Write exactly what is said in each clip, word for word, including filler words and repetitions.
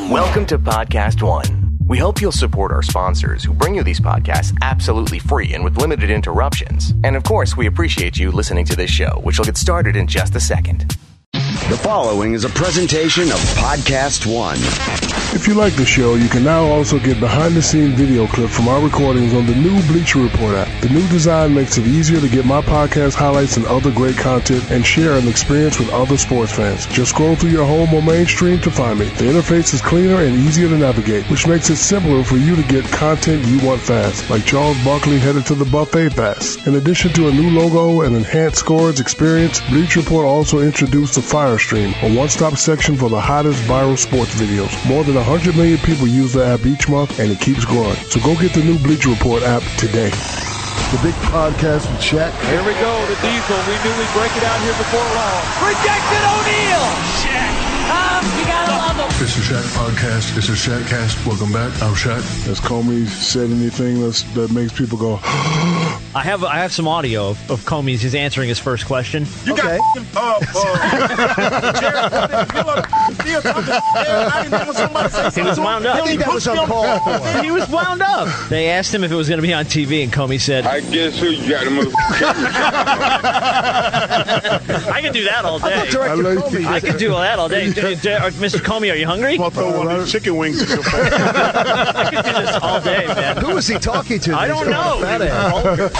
Welcome to Podcast One. We hope you'll support our sponsors who bring you these podcasts absolutely free and with limited interruptions. And of course, we appreciate you listening to this show, which will get started in just a second. The following is a presentation of Podcast One. If you like the show, you can now also get behind-the-scenes video clip from our recordings on the new Bleacher Report app. The new design makes it easier to get my podcast highlights and other great content and share an experience with other sports fans. Just scroll through your home or main stream to find me. The interface is cleaner and easier to navigate, which makes it simpler for you to get content you want fast, like Charles Barkley headed to the buffet fast. In addition to a new logo and enhanced scores experience, Bleacher Report also introduced the Fire Stream, a one-stop section for the hottest viral sports videos. More than one hundred million people use the app each month, and it keeps growing. So go get the new Bleacher Report app today. The big podcast with Shaq. Here we go, the Diesel. We knew we'd break it out here before long. Rejected O'Neal! Shaq! Um, you gotta love him. It's the Shaq Podcast. It's the Shaqcast. Welcome back. I'm Shaq. Has Comey said anything that's, that makes people go, I have I have some audio of, of Comey just answering his first question. You okay. got uh, He was wound up. I think that was uncalled for. He was wound up. They asked him if it was going to be on T V, and Comey said, I guess who you got the I can do that all day. I, I, like I can do that all day. Mister Comey, are you hungry? I'll throw one of the chicken wings. I can do this all day, man. Who was he talking to? I don't know.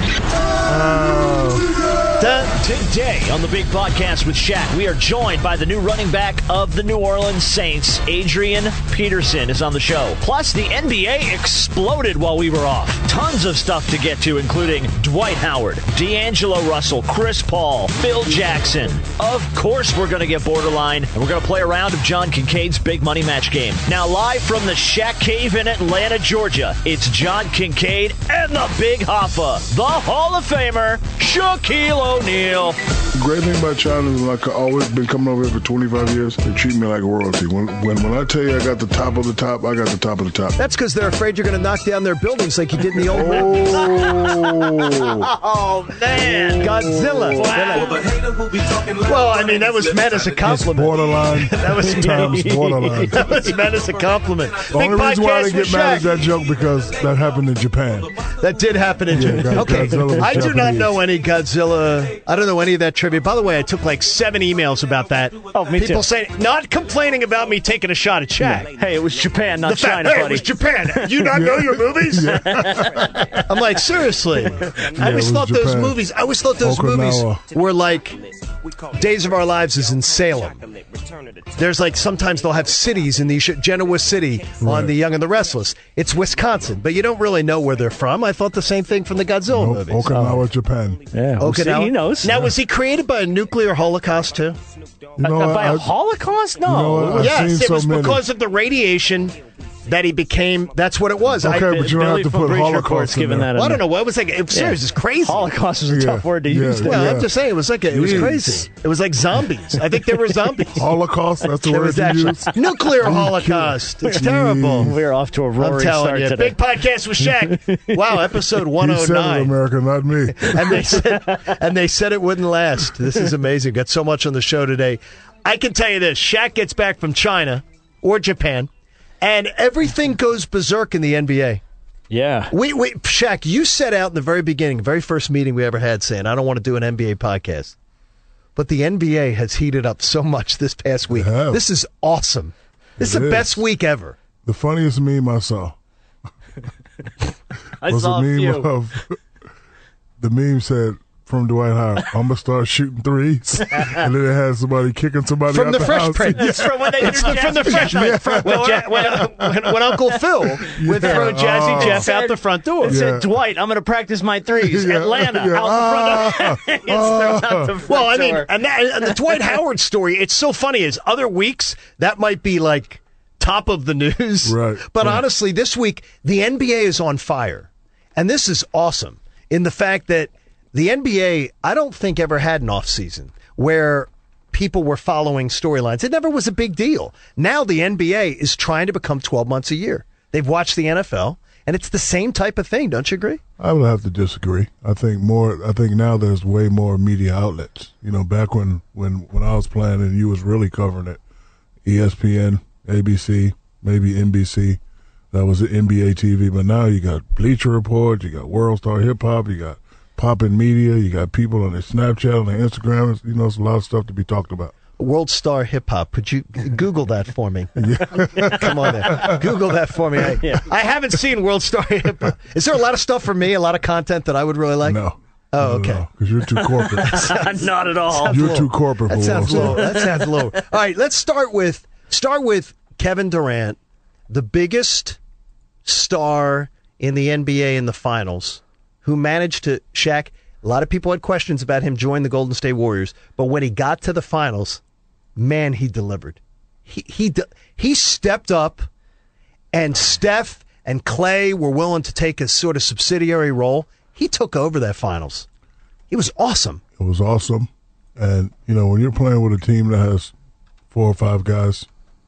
Uh, today on the big podcast with Shaq, we are joined by the new running back of the New Orleans Saints, Adrian Peterson, is on the show. Plus, the N B A exploded while we were off. Tons of stuff to get to, including Dwight Howard, D'Angelo Russell, Chris Paul, Phil Jackson. Of course, we're going to get borderline, and we're going to play a round of John Kincaid's Big Money Match game. Now, live from the Shaq Cave in Atlanta, Georgia, it's John Kincaid and the Big Hoffa, the Hall of Famer, Shaquille O'Neal. The great thing about China is, like, I've always been coming over here for twenty-five years. They treat me like royalty. When, when when I tell you I got the top of the top, I got the top of the top. That's because they're afraid you're going to knock down their buildings like you did in the old Oh, oh man. Godzilla. Wow. Well, I mean, that was meant as a compliment. It's borderline. That was times borderline. That was meant as a compliment. The only Big reason why I podcast didn't get with mad at Shaq. that joke because that happened in Japan. That did happen in Yeah, Japan. God- Okay, Godzilla was I do not Japanese. know any Godzilla. I don't know any of that trivia. By the way, I took like seven emails about that. Oh, me People too. saying, not complaining about me taking a shot at Shaq. Hey, it was Japan, not The fact, China, hey, it buddy. was Japan. You not know your movies? I'm like, seriously. I it always was thought those Japan. movies. I always thought those Okinawa. movies were like Days of Our Lives is in Salem. There's like sometimes they'll have cities in these sh- Genoa City on Right. The Young and the Restless. It's Wisconsin, but you don't really know where they're from. I thought the same thing from the Godzilla Nope, movies. Okinawa, Japan. Yeah, well, see, Okinawa. he knows. Now, was he created by a nuclear holocaust too? You know, Uh, by I- a Holocaust? No. You know what? I've yes, seen it so was many. because of the radiation that he became. That's what it was. Okay, I, but you don't Billy have to from put Bleacher Report's Holocaust in giving there. that well, I don't know what it was like. It was serious. It's crazy. Holocaust is a Yeah, tough word to yeah, use. Well, yeah. I'm just saying, it was like a, it was Jeez. crazy. It was like zombies. I think they were zombies. Holocaust, that's the It word was you actually use? nuclear holocaust. It's terrible. We're off to a roaring I'm telling start you, today. big podcast with Shaq. Wow, episode one You oh said it, nine. America, not me. And they said, and they said it wouldn't last. This is amazing. Got so much on the show today. I can tell you this: Shaq gets back from China or Japan, and everything goes berserk in the N B A. Yeah. We, we, Shaq, you set out in the very beginning, very first meeting we ever had, saying, I don't want to do an N B A podcast. But the N B A has heated up so much this past week. It has. This is awesome. This It is the is. best week ever. The funniest meme I saw I was saw a a meme few. of the meme said from Dwight Howard, I'm gonna start shooting threes, and then it had somebody kicking somebody From out the the Fresh house. Prince. It's from when they It's the, from the freshman. When, Ja- when, when, when Uncle Phil would Yeah. throw Jazzy Oh. Jeff out the front door. It said, Yeah. Dwight, I'm going to practice my threes. Yeah. Atlanta, Yeah. out the front of it's thrown out the front Well, I mean, door. and, that, and the Dwight Howard story, it's so funny. Is other weeks, that might be like top of the news. Right, But right. honestly, this week, the N B A is on fire. And this is awesome in the fact that the N B A, I don't think, ever had an offseason where people were following storylines. It never was a big deal. Now the N B A is trying to become twelve months a year. They've watched the N F L, and it's the same type of thing. Don't you agree? I would have to disagree. I think more. I think now there's way more media outlets. You know, back when when when I was playing and you was really covering it, E S P N, A B C, maybe N B C. That was the N B A T V. But now you got Bleacher Report, you got World Star Hip Hop, you got Poppin' Media, you got people on their Snapchat, on their Instagram. You know, it's a lot of stuff to be talked about. World Star Hip Hop. Could you Google that for me? Come on there. Google that for me. I, yeah. I haven't seen World Star Hip Hop. Is there a lot of stuff for me, a lot of content that I would really like? No. Oh, okay. Because you're too corporate. sounds, Not at all. You're low. too corporate for that sounds World low. Star. That sounds low. All right, let's start with start with Kevin Durant, the biggest star in the N B A in the finals, who managed to, Shaq, a lot of people had questions about him joining the Golden State Warriors, but when he got to the finals, man, he delivered. He he he stepped up, and Steph and Clay were willing to take a sort of subsidiary role. He took over that finals. He was awesome. It was awesome. And, you know, when you're playing with a team that has four or five guys,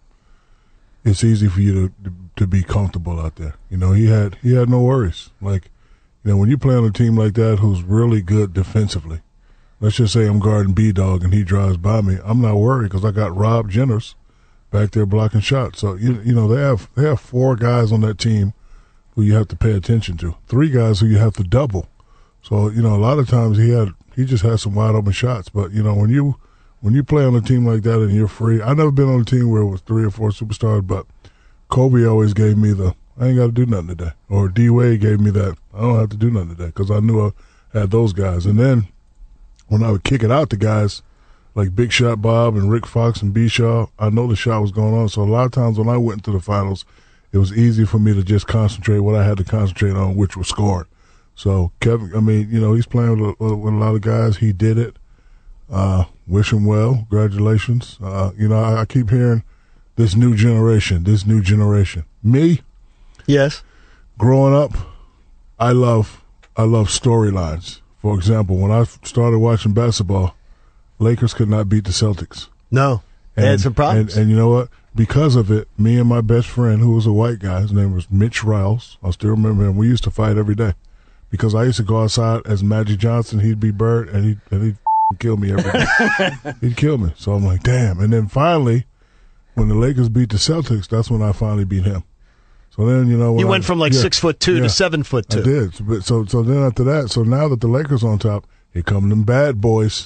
it's easy for you to, to to be comfortable out there. You know, he had he had no worries. Like, you know, when you play on a team like that who's really good defensively, let's just say I'm guarding B-Dog and he drives by me, I'm not worried because I got Rob Jenners back there blocking shots. So, you, you know, they have they have four guys on that team who you have to pay attention to, three guys who you have to double. So, you know, a lot of times he had he just had some wide open shots. But, you know, when you when you play on a team like that and you're free, I've never been on a team where it was three or four superstars, but Kobe always gave me the, I ain't got to do nothing today. Or D-Wade gave me that, I don't have to do nothing today because I knew I had those guys. And then when I would kick it out to guys like Big Shot Bob and Rick Fox and B. Shaw, I know the shot was going on. So a lot of times when I went into the finals, it was easy for me to just concentrate what I had to concentrate on, which was scoring. So Kevin, I mean, you know, he's playing with a, with a lot of guys. He did it. Uh, wish him well. Congratulations. Uh, you know, I, I keep hearing this new generation, this new generation. Me, yes. Growing up, I love, I love storylines. For example, when I started watching basketball, Lakers could not beat the Celtics. No, they and, had some problems. And, and you know what? Because of it, me and my best friend, who was a white guy, his name was Mitch Riles. I still remember him. We used to fight every day because I used to go outside as Magic Johnson. He'd be Bird, and he'd, and he'd kill me every day. He'd kill me. So I'm like, damn. And then finally, when the Lakers beat the Celtics, that's when I finally beat him. So then, you know, when you I, went from like yeah, six foot two yeah, to seven foot two. I did. So, so, so then after that, so now that the Lakers on top, here come them bad boys.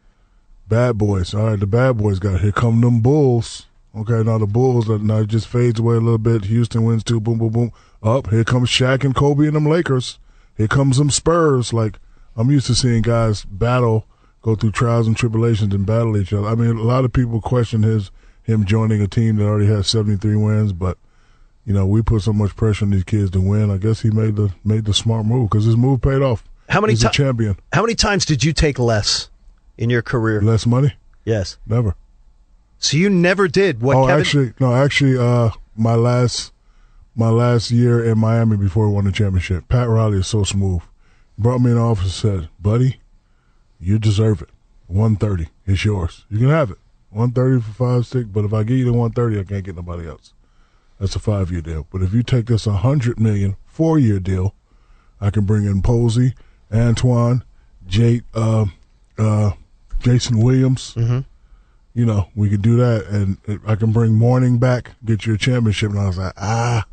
Bad boys. All right, the bad boys got it. Here come them Bulls. Okay, now the Bulls, now it just fades away a little bit. Houston wins two, boom, boom, boom. Up, here comes Shaq and Kobe and them Lakers. Here comes them Spurs. Like, I'm used to seeing guys battle, go through trials and tribulations and battle each other. I mean, a lot of people question his him joining a team that already has seventy-three wins, but, you know, we put so much pressure on these kids to win. I guess he made the made the smart move because his move paid off. How many He's ti- a champion. How many times did you take less in your career? Less money? Yes. Never. So you never did what Oh, Kevin... actually, no, actually, uh, my last my last year in Miami before we won the championship, Pat Riley is so smooth. Brought me in the office and said, buddy, you deserve it. one thirty, it's yours. You can have it. one thirty for five, six, but if I give you the one thirty, I can't get nobody else. That's a five-year deal. But if you take this one hundred million dollars, four-year deal, I can bring in Posey, Antoine, Jay, uh, uh, Jason Williams. Mm-hmm. You know, we could do that, and I can bring Mourning back, get you a championship. And I was like, ah,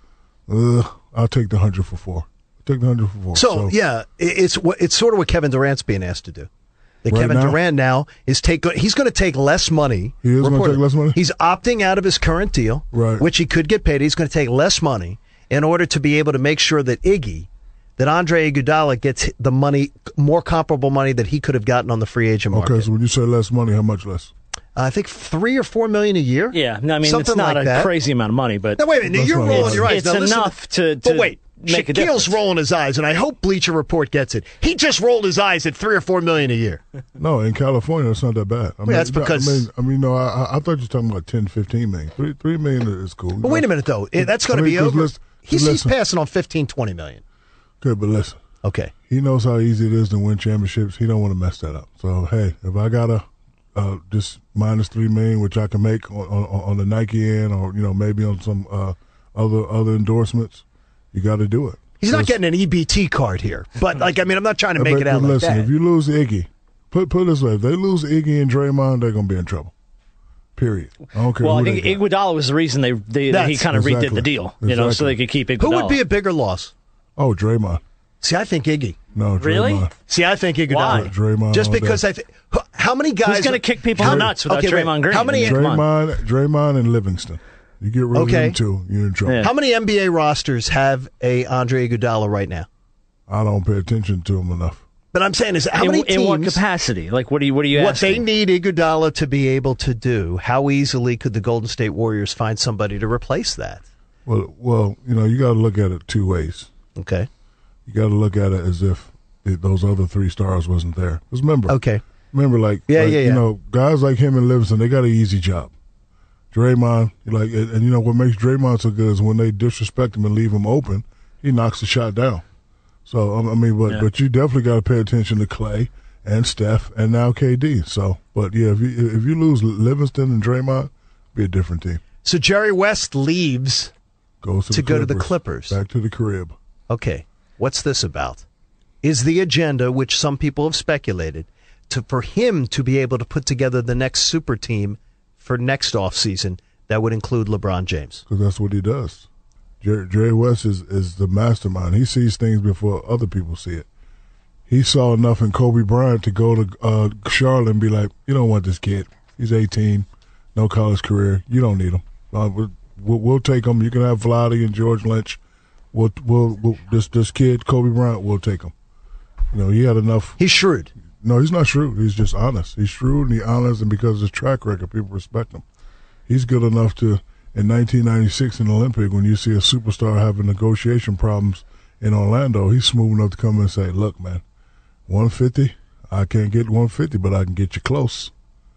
ugh, I'll take the hundred for four. I'll take the hundred for four. So, So, yeah, it- it's what it's sort of what Kevin Durant's being asked to do. That Right Kevin now? Durant now is take he's going to take less money. He is gonna Reported. take less money? He's opting out of his current deal, Right. which he could get paid. He's going to take less money in order to be able to make sure that Iggy, that Andre Iguodala gets the money, more comparable money that he could have gotten on the free agent market. Okay, so when you say less money, how much less? I think three or four million a year. Yeah, no, I mean, Something it's not like a that. crazy amount of money, but Now wait a minute, That's you're not rolling right. your eyes. it's Now, listen enough to, to but wait, make a Shaquille's difference. rolling his eyes, and I hope Bleacher Report gets it. He just rolled his eyes at three or four million a year. No, in California, it's not that bad. I mean, that's because- I mean, I mean, no, I, I thought you were talking about ten, fifteen million. Three, three million is cool. But wait a minute, though. Eh, That's going I to mean, be 'cause over. listen- He's, he's listen. passing on fifteen, twenty million. Good, but listen. Okay. He knows how easy it is to win championships. He don't want to mess that up. So, hey, if I got a uh, just minus three million, which I can make on, on, on the Nike end, or you know maybe on some uh, other other endorsements, you got to do it. He's not Because- getting an E B T card here. But, like, I mean, I'm not trying to make but, it out but like listen, that. if you lose Iggy, put put it this way: if they lose Iggy and Draymond, they're gonna be in trouble. Period. I don't care Well, who I think they got. Iguodala was the reason they, they That's- he kind of Exactly. redid the deal, you know, so Exactly. they could keep Iguodala. Who would be a bigger loss? Oh, Draymond. See, I think Iggy. No, Draymond. Really? See, I think Iguodala. Why? Draymond. Just all because day. I think how many guys Who's going to kick people in how- the nuts without okay, wait. Draymond Green? How many? I mean, come on. Draymond, Draymond and Livingston. You get rid Okay. of them too, you're in trouble. Yeah. How many N B A rosters have a Andre Iguodala right now? I don't pay attention to him enough. But I'm saying is how in, many in what teams? capacity? Like, what are you? What are you What asking? they need Iguodala to be able to do? How easily could the Golden State Warriors find somebody to replace that? Well, well, you know, you got to look at it two ways. Okay. You got to look at it as if it, those other three stars wasn't there. Because remember, Okay. remember, like, Yeah, like, yeah, yeah. you know, guys like him and Livingston, they got an easy job. Draymond, like, and, and you know what makes Draymond so good is when they disrespect him and leave him open, he knocks the shot down. So um, I mean, but Yeah. but you definitely got to pay attention to Clay and Steph and now K D. So, but yeah, if you if you lose Livingston and Draymond, be a different team. So Jerry West leaves. Goes to, To the go to the Clippers. Clippers. Back to the crib. Okay. What's this about? Is the agenda, which some people have speculated, to for him to be able to put together the next super team for next offseason that would include LeBron James? Because that's what he does. Jerry, Jerry West is, is the mastermind. He sees things before other people see it. He saw enough in Kobe Bryant to go to uh, Charlotte and be like, you don't want this kid. He's eighteen, no college career. You don't need him. Uh, we'll, we'll, we'll take him. You can have Vlade and George Lynch. We'll, we'll, we'll, this, this kid, Kobe Bryant, we'll take him. You know, he had enough. He's shrewd. No, he's not shrewd. He's just honest. He's shrewd and he's honest, and because of his track record, people respect him. He's good enough to, in nineteen ninety-six in the Olympic, when you see a superstar having negotiation problems in Orlando, he's smooth enough to come and say, look, man, one fifty, I can't get one fifty, but I can get you close.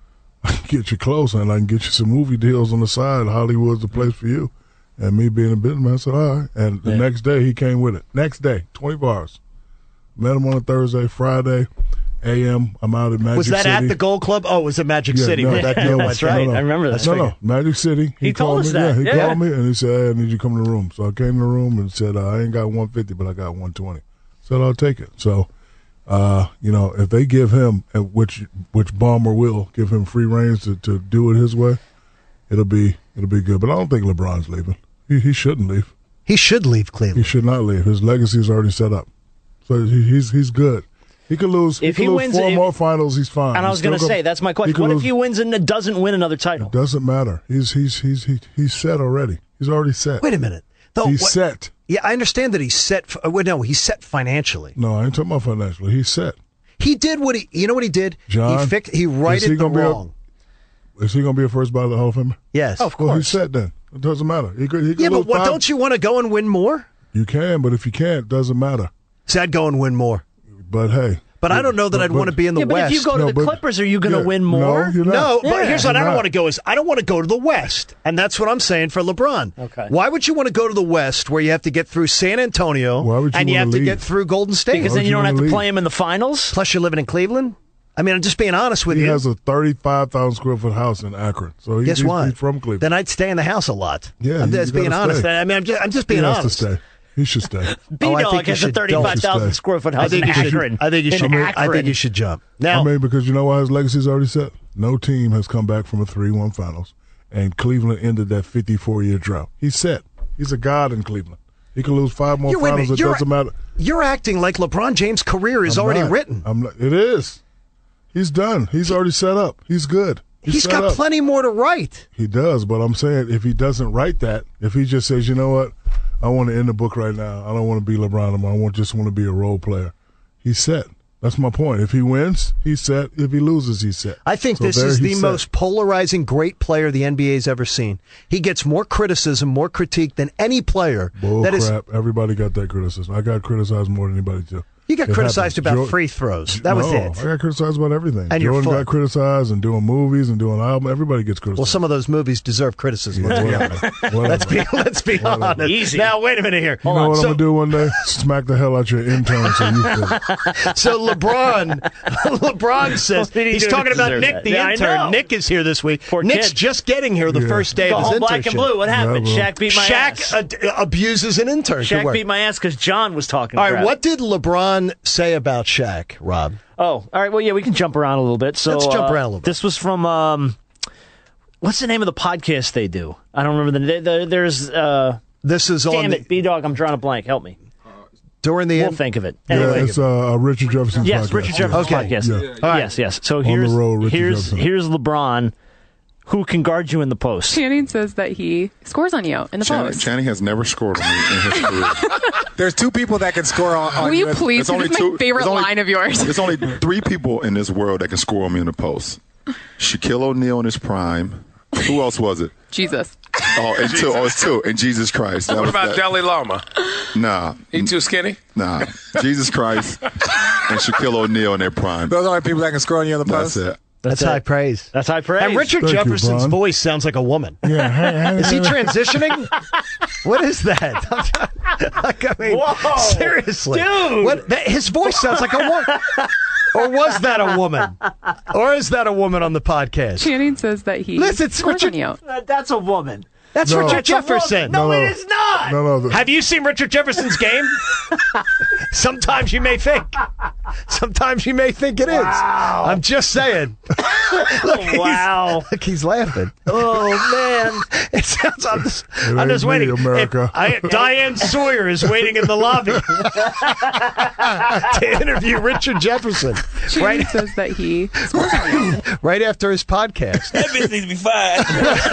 I can get you close, and I can get you some movie deals on the side. Hollywood's the place for you. And me being a businessman, I said, all right. And the Yeah. next day, he came with it. Next day, twenty-four hours. Met him on a Thursday, Friday, A M. I'm out at Magic Was that City. at the Gold Club? Oh, it was at Magic Yeah, City no, where that no, deal no, went That's right. no, no. I remember that. No, no, Magic City. He told called us me. that. Yeah, he Yeah. called me and he said, hey, I need you to come in the room. So I came in the room and said, uh, I ain't got one fifty, but I got one twenty. Said, I'll take it. So, uh, you know, if they give him, uh, which which Ballmer will, give him free reins to, to do it his way, it'll be it'll be good. But I don't think LeBron's leaving. He, he shouldn't leave. He should leave He Cleveland. should not leave. His legacy is already set up. So he, he's he's good. He could lose. If he he could lose wins- four if- more finals. He's fine. And I He's was going to still say, that's my question. could What if lose- he wins and doesn't win another title? Doesn't matter. He's he's he's he, he's set already. He's already set. Wait a minute. Though, He's what- set. Yeah, I understand that he's set. For, uh, well, no, he's set financially. No, I ain't talking about financially. He's set. He did what he. You know what he did? John, he fixed. He is righted he the gonna be a- wrong. Is he going to be a first ballot Hall of Famer? Yes. Of Well, he's course. set then. It doesn't matter. He could, he could Yeah, but lose what, five- don't you want to go and win more? You can, but if you can't, doesn't matter. So I'd go and win more. But hey. But I don't know that but- I'd want to but- be in the Yeah, but West. if you go to No, the but- Clippers, are you going to yeah, win more? No, you're not. No, but Yeah. here's what I You're don't not. want to go is I don't want to go to the West, and that's what I'm saying for LeBron. Okay. Why would you want to go to the West where you have to get through San Antonio Why would you and you wanna have to leave? get through Golden State? Because Why then would you don't you have to wanna play leave? him in the finals? Plus, you're living in Cleveland. I mean, I'm just being honest with He you. has a thirty-five thousand square foot house in Akron. So he, Guess he's, what? he's from Cleveland. Then I'd stay in the house a lot. Yeah, I'm you just being gotta honest. stay. I mean, I'm just, I'm just he being has honest. to stay. He should stay. Oh, I B-Dog think you has a should thirty-five thousand don't. square foot I house in think you should. Akron. I think you In should. I Akron. think you should jump now. I mean, because you know why his legacy is already set? No team has come back from a three one finals, and Cleveland ended that fifty-four year drought. He's set. He's a god in Cleveland. He can lose five more You're- wait a finals. minute, It you're- doesn't matter. You're acting like LeBron James' career is I'm already not. written. I'm not, it is. He's done. He's already set up. He's good. He's, He's set got up. plenty more to write. He does, but I'm saying if he doesn't write that, if he just says, you know what, I want to end the book right now. I don't want to be LeBron anymore. I want just want to be a role player. He's set. That's my point. If he wins, he's set. If he loses, he's set. I think So this there is the he's set. most polarizing great player the N B A's ever seen. He gets more criticism, more critique than any player. Bull that is. crap. Everybody got that criticism. I got criticized more than anybody too. You got It criticized happens. about Jor- free throws. That was no, it. I got criticized about everything. And your Jordan foot. got criticized and doing movies and doing albums. Everybody gets criticized. Well, some of those movies deserve criticism. Yeah, Let's be whatever. honest. Whatever. Let's be let's be Whatever. honest. Easy. Now wait a minute here. You know what so, I'm gonna do one day? Smack the hell out your intern so you feel it. so LeBron, LeBron says What did he he's do talking to about deserve Nick that? the Yeah, I intern. know. Nick is here this week. Poor Nick's kid. just getting here the Yeah. first day Go of his home internship. black and blue. What happened? Yeah, bro. Shaq beat my Shaq ass. ad- abuses an intern. Good Shaq work. beat my ass because John was talking All right, crap. what did LeBron say about Shaq, Rob? Oh, all right. Well, yeah, we can jump around a little bit. So Let's jump uh, around a little bit. This was from um, what's the name of the podcast they do? I don't remember the, the there's. Uh, this is damn on it, B Dog. I'm drawing a blank. Help me. During the we'll end, think of it. Yeah, Anyway, it's uh, Richard Jefferson's yes, podcast. Richard Jefferson's Okay. podcast. Yeah. All right. Yes, yes. So the here's road, Richard here's Jefferson. here's LeBron, who can guard you in the post. Channing says that he scores on you in the Channing, post. Channing has never scored on me in his career. There's two people that can score on, on Will you you. please? It's only This is two- my favorite it's only- line of yours. There's only three people in this world that can score on me in the post. Shaquille O'Neal in his prime. Who else was it? Jesus. Oh, and two. Oh, it's two. And Jesus Christ. That What was about that. Dalai Lama? Nah. He too skinny? Nah. Jesus Christ and Shaquille O'Neal in their prime. Those are the people that can score on you in the That's post. it. that's it. high praise. That's high praise. And Richard Thank you, Jefferson's Bron. voice sounds like a woman. Yeah, hey, hey, Is he hey. transitioning? What is that? Like, I mean, Whoa. seriously, Dude. What? That, his voice sounds like a woman. Or was that a woman? Or is that a woman on the podcast? Channing says that he Listen, it's scores Richard- on you. Uh, That's a woman. That's No. Richard That's a Jefferson. No, No, no. it is not. No, no. The, Have you seen Richard Jefferson's game? Sometimes you may think. Sometimes you may think it is. Wow. I'm just saying. Wow. Look, he's laughing. Oh man. It sounds. I'm just, It I'm ain't just me, waiting. America. If- I, Diane Sawyer is waiting in the lobby to interview Richard Jefferson Channing right, says that he scores on you. right after his podcast. That bitch needs to be fired.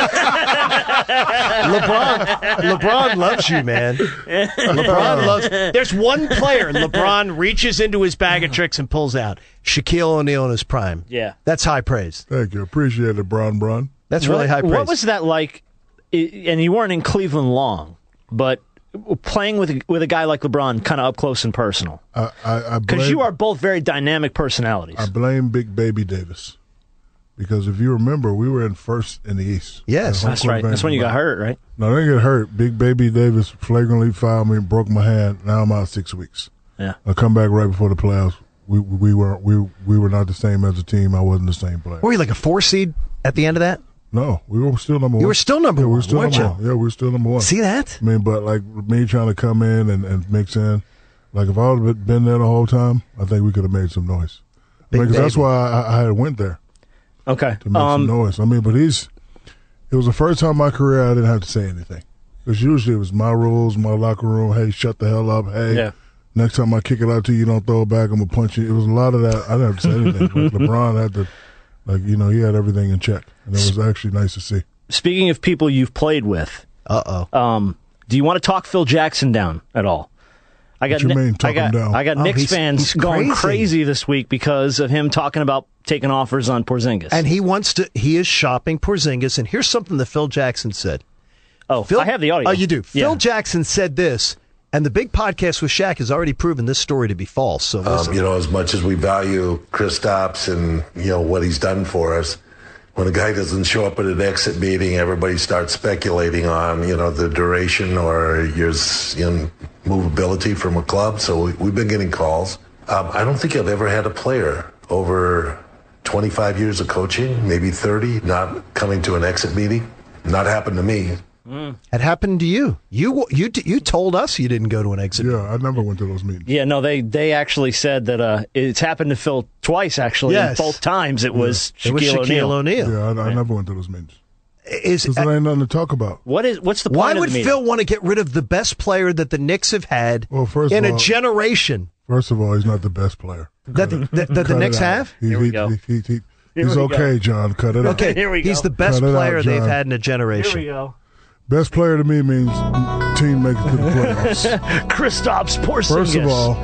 LeBron, LeBron loves you, man. LeBron loves. There's one player LeBron reaches into his bag of tricks and pulls out. Shaquille O'Neal in his prime. Yeah. That's high praise. Thank you. Appreciate it, Bron Bron. That's really what, high praise. What was that like? I- And you weren't in Cleveland long, but playing with with a guy like LeBron, kind of up close and personal, I, I, I because blame, you are both very dynamic personalities. I blame Big Baby Davis. Because if you remember, we were in first in the East. Yes. Home That's court right. That's when you got advantage. hurt, right? No, I didn't get hurt. Big Baby Davis flagrantly fouled me, broke my hand. Now I'm out six weeks. Yeah. I come back right before the playoffs. We we were we we were not the same as a team. I wasn't the same player. Were you like a four seed at the end of that? No, we were still number one. You were still number yeah, We one, were still weren't number you? one. Yeah, we were still number one. See that? I mean, but like me trying to come in and, and mix in, like if I would have been there the whole time, I think we could have made some noise. Big Because that's baby. why I, I had went there Okay. to make Um, some noise. I mean, but he's. It was the first time in my career I didn't have to say anything. Because usually it was my rules, my locker room. Hey, shut the hell up. Hey, Yeah. next time I kick it out to you, you don't throw it back. I'm gonna punch you. It was a lot of that. I didn't have to say anything. Like LeBron had to, like you know, he had everything in check, and it was actually nice to see. Speaking of people you've played with, Uh oh. um, do you want to talk Phil Jackson down at all? I got What you Ni- mean, talk I got, him down? I got Oh, Knicks he's- fans he's going crazy. crazy this week because of him talking about taking offers on Porzingis. And he wants to. He is shopping Porzingis. And here's something that Phil Jackson said. oh, Phil, I have the audio. Oh, you do. Yeah. Phil Jackson said this, and the big podcast with Shaq has already proven this story to be false. So listen. Um, you know, as much as we value Kristaps and, you know, what he's done for us, when a guy doesn't show up at an exit meeting, everybody starts speculating on, you know, the duration or your you know, movability from a club. So we, we've been getting calls. Um, I don't think I've ever had a player over twenty-five years of coaching, maybe thirty, not coming to an exit meeting. Not happened to me. It happened to you. You you you told us you didn't go to an exit. Yeah, I never went to those meetings. Yeah, no, they they actually said that uh, it's happened to Phil twice, actually. Yes. And both times it was It was Shaquille Shaquille O'Neal. O'Neal. Yeah, I, I never went to those meetings. Is Because there ain't nothing to talk about. What is what's the point why of would the meeting? Phil want to get rid of the best player that the Knicks have had Well, first in of a all- generation First of all, he's not the best player. that the, that, that the Cut it Knicks out. have? He, Here we he, go. he- he- he- Here he's we okay, go. John. Cut it out. Okay, Here we he's go. the best Cut it out, player they've John. had in a generation. Here we go. Best player to me means team makes it to the playoffs. Kristaps Porzingis. First of all,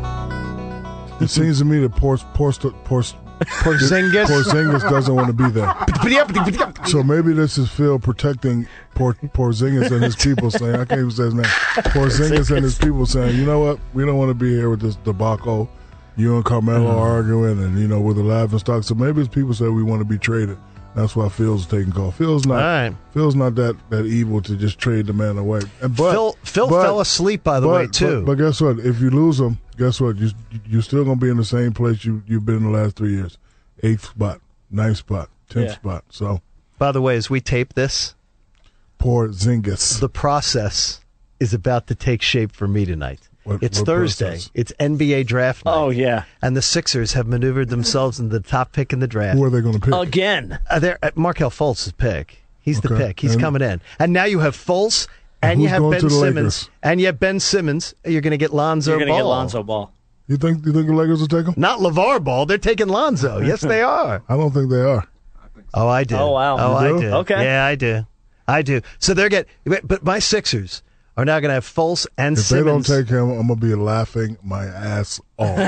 it seems to me that Por, Por, Por, Porzingis. Porzingis doesn't want to be there. So maybe this is Phil protecting Por, Porzingis and his people saying, I can't even say his name. Porzingis and his people saying, you know what? We don't want to be here with this debacle. You and Carmelo Mm-hmm. arguing and, you know, with the laughing stock. So maybe it's people say we want to be traded. That's why Phil's taking call. Phil's not. All right. Phil's not that, that evil to just trade the man away. And but Phil Phil but- fell asleep, by the but, way, too. But, but guess what? If you lose him, guess what? You you're still gonna be in the same place you you've been in the last three years. Eighth spot, ninth spot, tenth Yeah. spot. So by the way, as we tape this, poor Zingas. the process is about to take shape for me tonight. What, it's what Thursday. process? It's N B A draft night. Oh, yeah. And the Sixers have maneuvered themselves into the top pick in the draft. Who are they going to pick? Again. Uh, they're, uh, Markelle Fultz' pick. He's the Okay. pick. He's And- coming in. And now you have Fultz, and And you who's have going Ben to the Simmons. Lakers? And you have Ben Simmons. You're going to get Lonzo You're going to Ball. get Lonzo Ball. You think you think the Lakers will take him? Not LeVar Ball. They're taking Lonzo. Yes, they are. I don't think they are. Oh, I do. Oh, wow. Oh, You I do? do. Okay. Yeah, I do. I do. So they're getting, but my Sixers are now going to have Fultz and If Simmons. they don't take him, I'm gonna be laughing my ass off.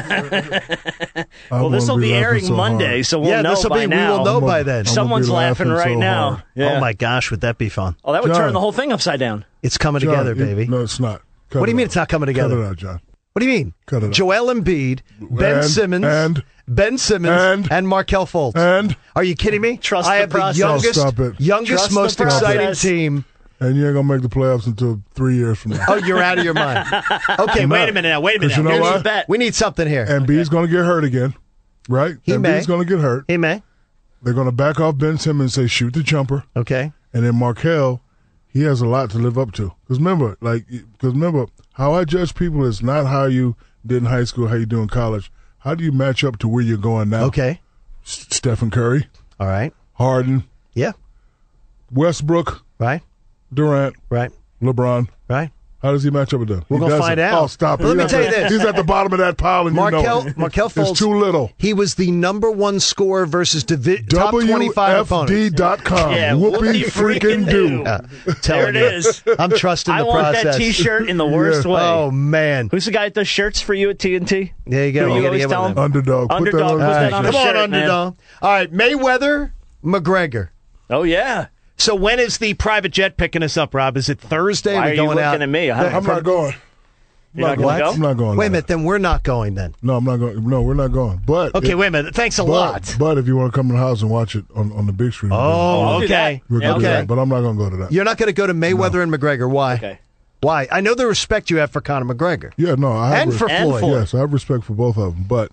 Well, this will be, airing so Monday, hard. so we'll yeah, know this will by be. now. We will know I'm by a- then. I'm gonna Someone's be laughing right so now. hard. Yeah. Oh my gosh, would that be fun? Oh, that would John. turn the whole thing upside down. It's coming John, together, you- baby. No, it's not. Cut What do you it mean out. it's not coming together? Cut it out, John. What do you mean? Cut it out. Joel Embiid, Ben And- Simmons, and- Ben Simmons, and- Markelle Fultz. And Are you kidding me? Trust I the have process. the youngest, Stop it. youngest, Trust the most process. exciting team. and you ain't gonna make the playoffs until three years from now. Oh, you're out of your mind. Okay, I'm wait not. a minute now. Wait a minute. 'Cause you now. know Here's what? the bet. We need something here. And B's gonna get hurt again, right? He and may. B's gonna get hurt. He may. They're gonna back off Ben Simmons, say shoot the jumper, Okay. and then Markelle, he has a lot to live up to. Because remember, like, because remember, how I judge people is not how you did in high school, how you do in college. How do you match up to where you're going now? Okay. S- Stephen Curry, All right. Harden, Yeah. Westbrook, Right. Durant, Right. LeBron. Right. How does he match up with them? We're He gonna doesn't. find out. Oh, stop it. Let He's me at tell the- you this. He's at the bottom of that pile, and Markelle, you know it. Markelle Fultz. It's too little. He was the number one scorer versus divi- top twenty-five opponents. W F D dot com. Yeah, Whoopie freaking do. Uh, There telling it you. is. I'm trusting I the want process. that T-shirt in the worst Yeah. way. Oh man. Who's the guy that does shirts for you at T N T? There you go. Who You you gotta always get tell one of him? them. Underdog. Put Underdog, that on put the that on t-shirt. a Come on, shirt, man. underdog. All right, Mayweather, McGregor. Oh, yeah. So when is the private jet picking us up, Rob? Is it Thursday? Why we are you going looking out? at me? I I'm not going. You're not I'm going to go? I'm not going. Wait a no. minute, then we're not going then. No, I'm not going. No, we're not going. But Okay, if- wait a minute. Thanks a but, lot. But if you want to come to the house and watch it on, on the big screen, Oh, I'll do okay. that. we're Yeah, gonna do okay. that. But I'm not going to go to that. You're not going to go to Mayweather and McGregor. Why? Okay. Why? I know the respect you have for Conor McGregor. Yeah, no, I have And res- for And Floyd. for- Yes, I have respect for both of them. But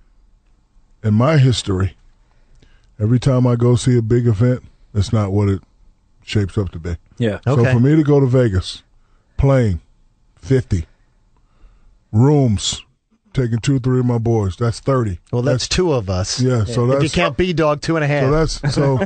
in my history, every time I go see a big event, it's not what it shapes up to be. Yeah. So Okay. for me to go to Vegas, plane, fifty, rooms, taking two, three of my boys, that's thirty. Well, that's two of us. Yeah, so If that's you count B-Dog, two and a half. so that's so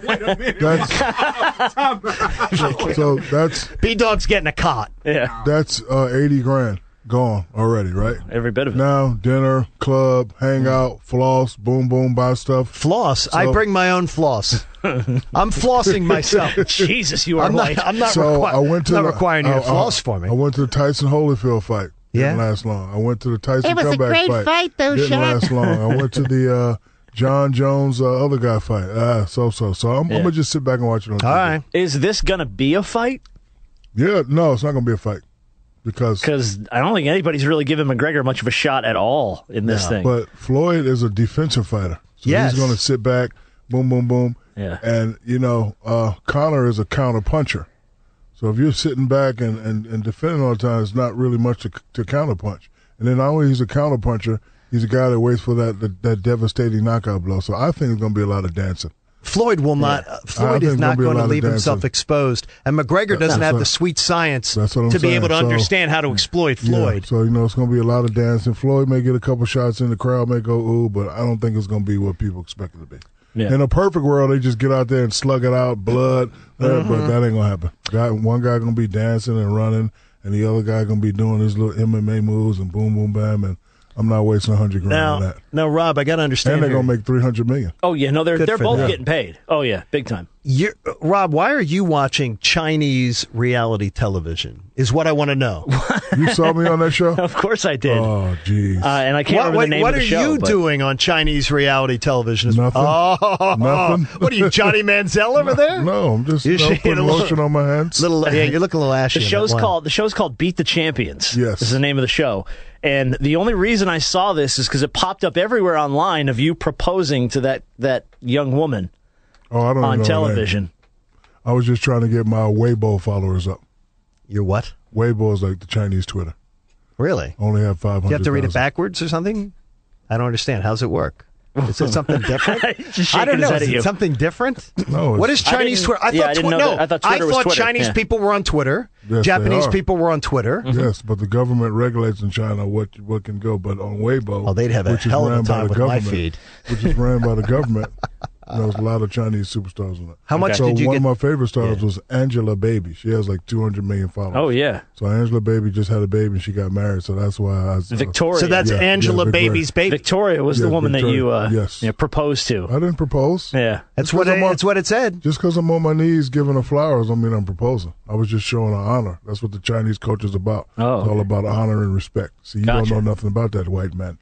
that's so that's B-Dog's getting a cot. Yeah. that's uh, eighty grand gone already, right? Every bit of it. Now dinner, club, hangout, floss, boom, boom, buy stuff. Floss. I So- bring my own floss. I'm flossing myself. Jesus, you are I'm white. not. I'm not, So requi- I went to not the, requiring you I, to floss I, for me. I went to the Tyson Holyfield fight. Yeah? Didn't last long. I went to the Tyson It was a comeback great fight. fight, though, Didn't Shaq. last long. I went to the uh, John Jones uh, other guy fight. Ah, so so. So I'm, Yeah. I'm gonna just sit back and watch it on T V. All right. Is this going to be a fight? Yeah, no, it's not gonna be a fight because. Because I don't think anybody's really giving McGregor much of a shot at all in this thing. But Floyd is a defensive fighter. So Yes. he's going to sit back, boom, boom, boom. Yeah. And, you know, uh, Conor is a counter puncher. So if you're sitting back and, and, and defending all the time, it's not really much to, to counter punch. And then not only he's a counter puncher, he's a guy that waits for that, that, that devastating knockout blow. So I think there's going to be a lot of dancing. Floyd will not. Uh, I Floyd think is it's not gonna be a going to lot of leave himself dancing. exposed, and McGregor doesn't That's have what- the sweet science That's what I'm to be saying. able to So- understand how to exploit Floyd. Yeah, so, you know, it's going to be a lot of dancing. Floyd may get a couple shots in, the crowd may go, ooh, but I don't think it's going to be what people expect it to be. Yeah. In a perfect world, they just get out there and slug it out, blood, uh, Mm-hmm. but that ain't going to happen. Guy, one guy going to be dancing and running, and the other guy going to be doing his little M M A moves and boom, boom, bam, and I'm not wasting one hundred grand on Now, that. now, Rob, I got to understand. And they're here. going to make three hundred million. oh, yeah. No, they're, Good they're for both them. getting paid. Oh, yeah. Big time. You're, uh, Rob, why are you watching Chinese reality television? Is what I want to know. You saw me on that show? Of course I did. Oh, jeez. Uh, and I can't What, remember what, the name what of the are show. you but- doing on Chinese reality television? Nothing. Oh, Nothing. What are you, Johnny Manziel over there? No, I'm just You you know, should- putting a little- lotion on my hands. Little, yeah, you look a little ashy. The in show's that one. called the show's called Beat the Champions. Yes. This is the name of the show. And the only reason I saw this is because it popped up everywhere online of you proposing to that, that young woman oh, I don't on know her television. name. I was just trying to get my Weibo followers up. Your what? Weibo is like the Chinese Twitter. Really? Only have five hundred. You have to read it backwards or something? I don't understand. How's it work? Is it something different? Just I don't shaking his know. head Is at it you. something different? No, What it's- is I Chinese didn't- Twitter? I yeah, thought I didn't Twi- know no, that. I thought Twitter was Twitter, Chinese yeah. people were on Twitter. Yes, Japanese they are. people were on Twitter. Yes, but the government regulates in China what what can go. But on Weibo, Oh, they'd have a which is hell of a ran by time the with my government, feed. which is ran by the government. There's a lot of Chinese superstars on it. How much so did you one get- of my favorite stars was Angela Baby. She has like two hundred million followers. Oh, yeah. So Angela Baby just had a baby and she got married. So that's why I was, uh, Victoria. So that's Yeah, Angela yeah, Victoria. Baby's baby. Victoria was the Yes, woman Victoria. that you uh, Yes. yeah, proposed to. I didn't propose. Yeah. That's Just what 'cause it, I'm on- that's what it said. Just because I'm on my knees giving her flowers, don't mean I'm proposing. I was just showing her honor. That's what the Chinese culture is about. Oh, it's all okay. about honor and respect. See, you Gotcha. don't know nothing about that, white man.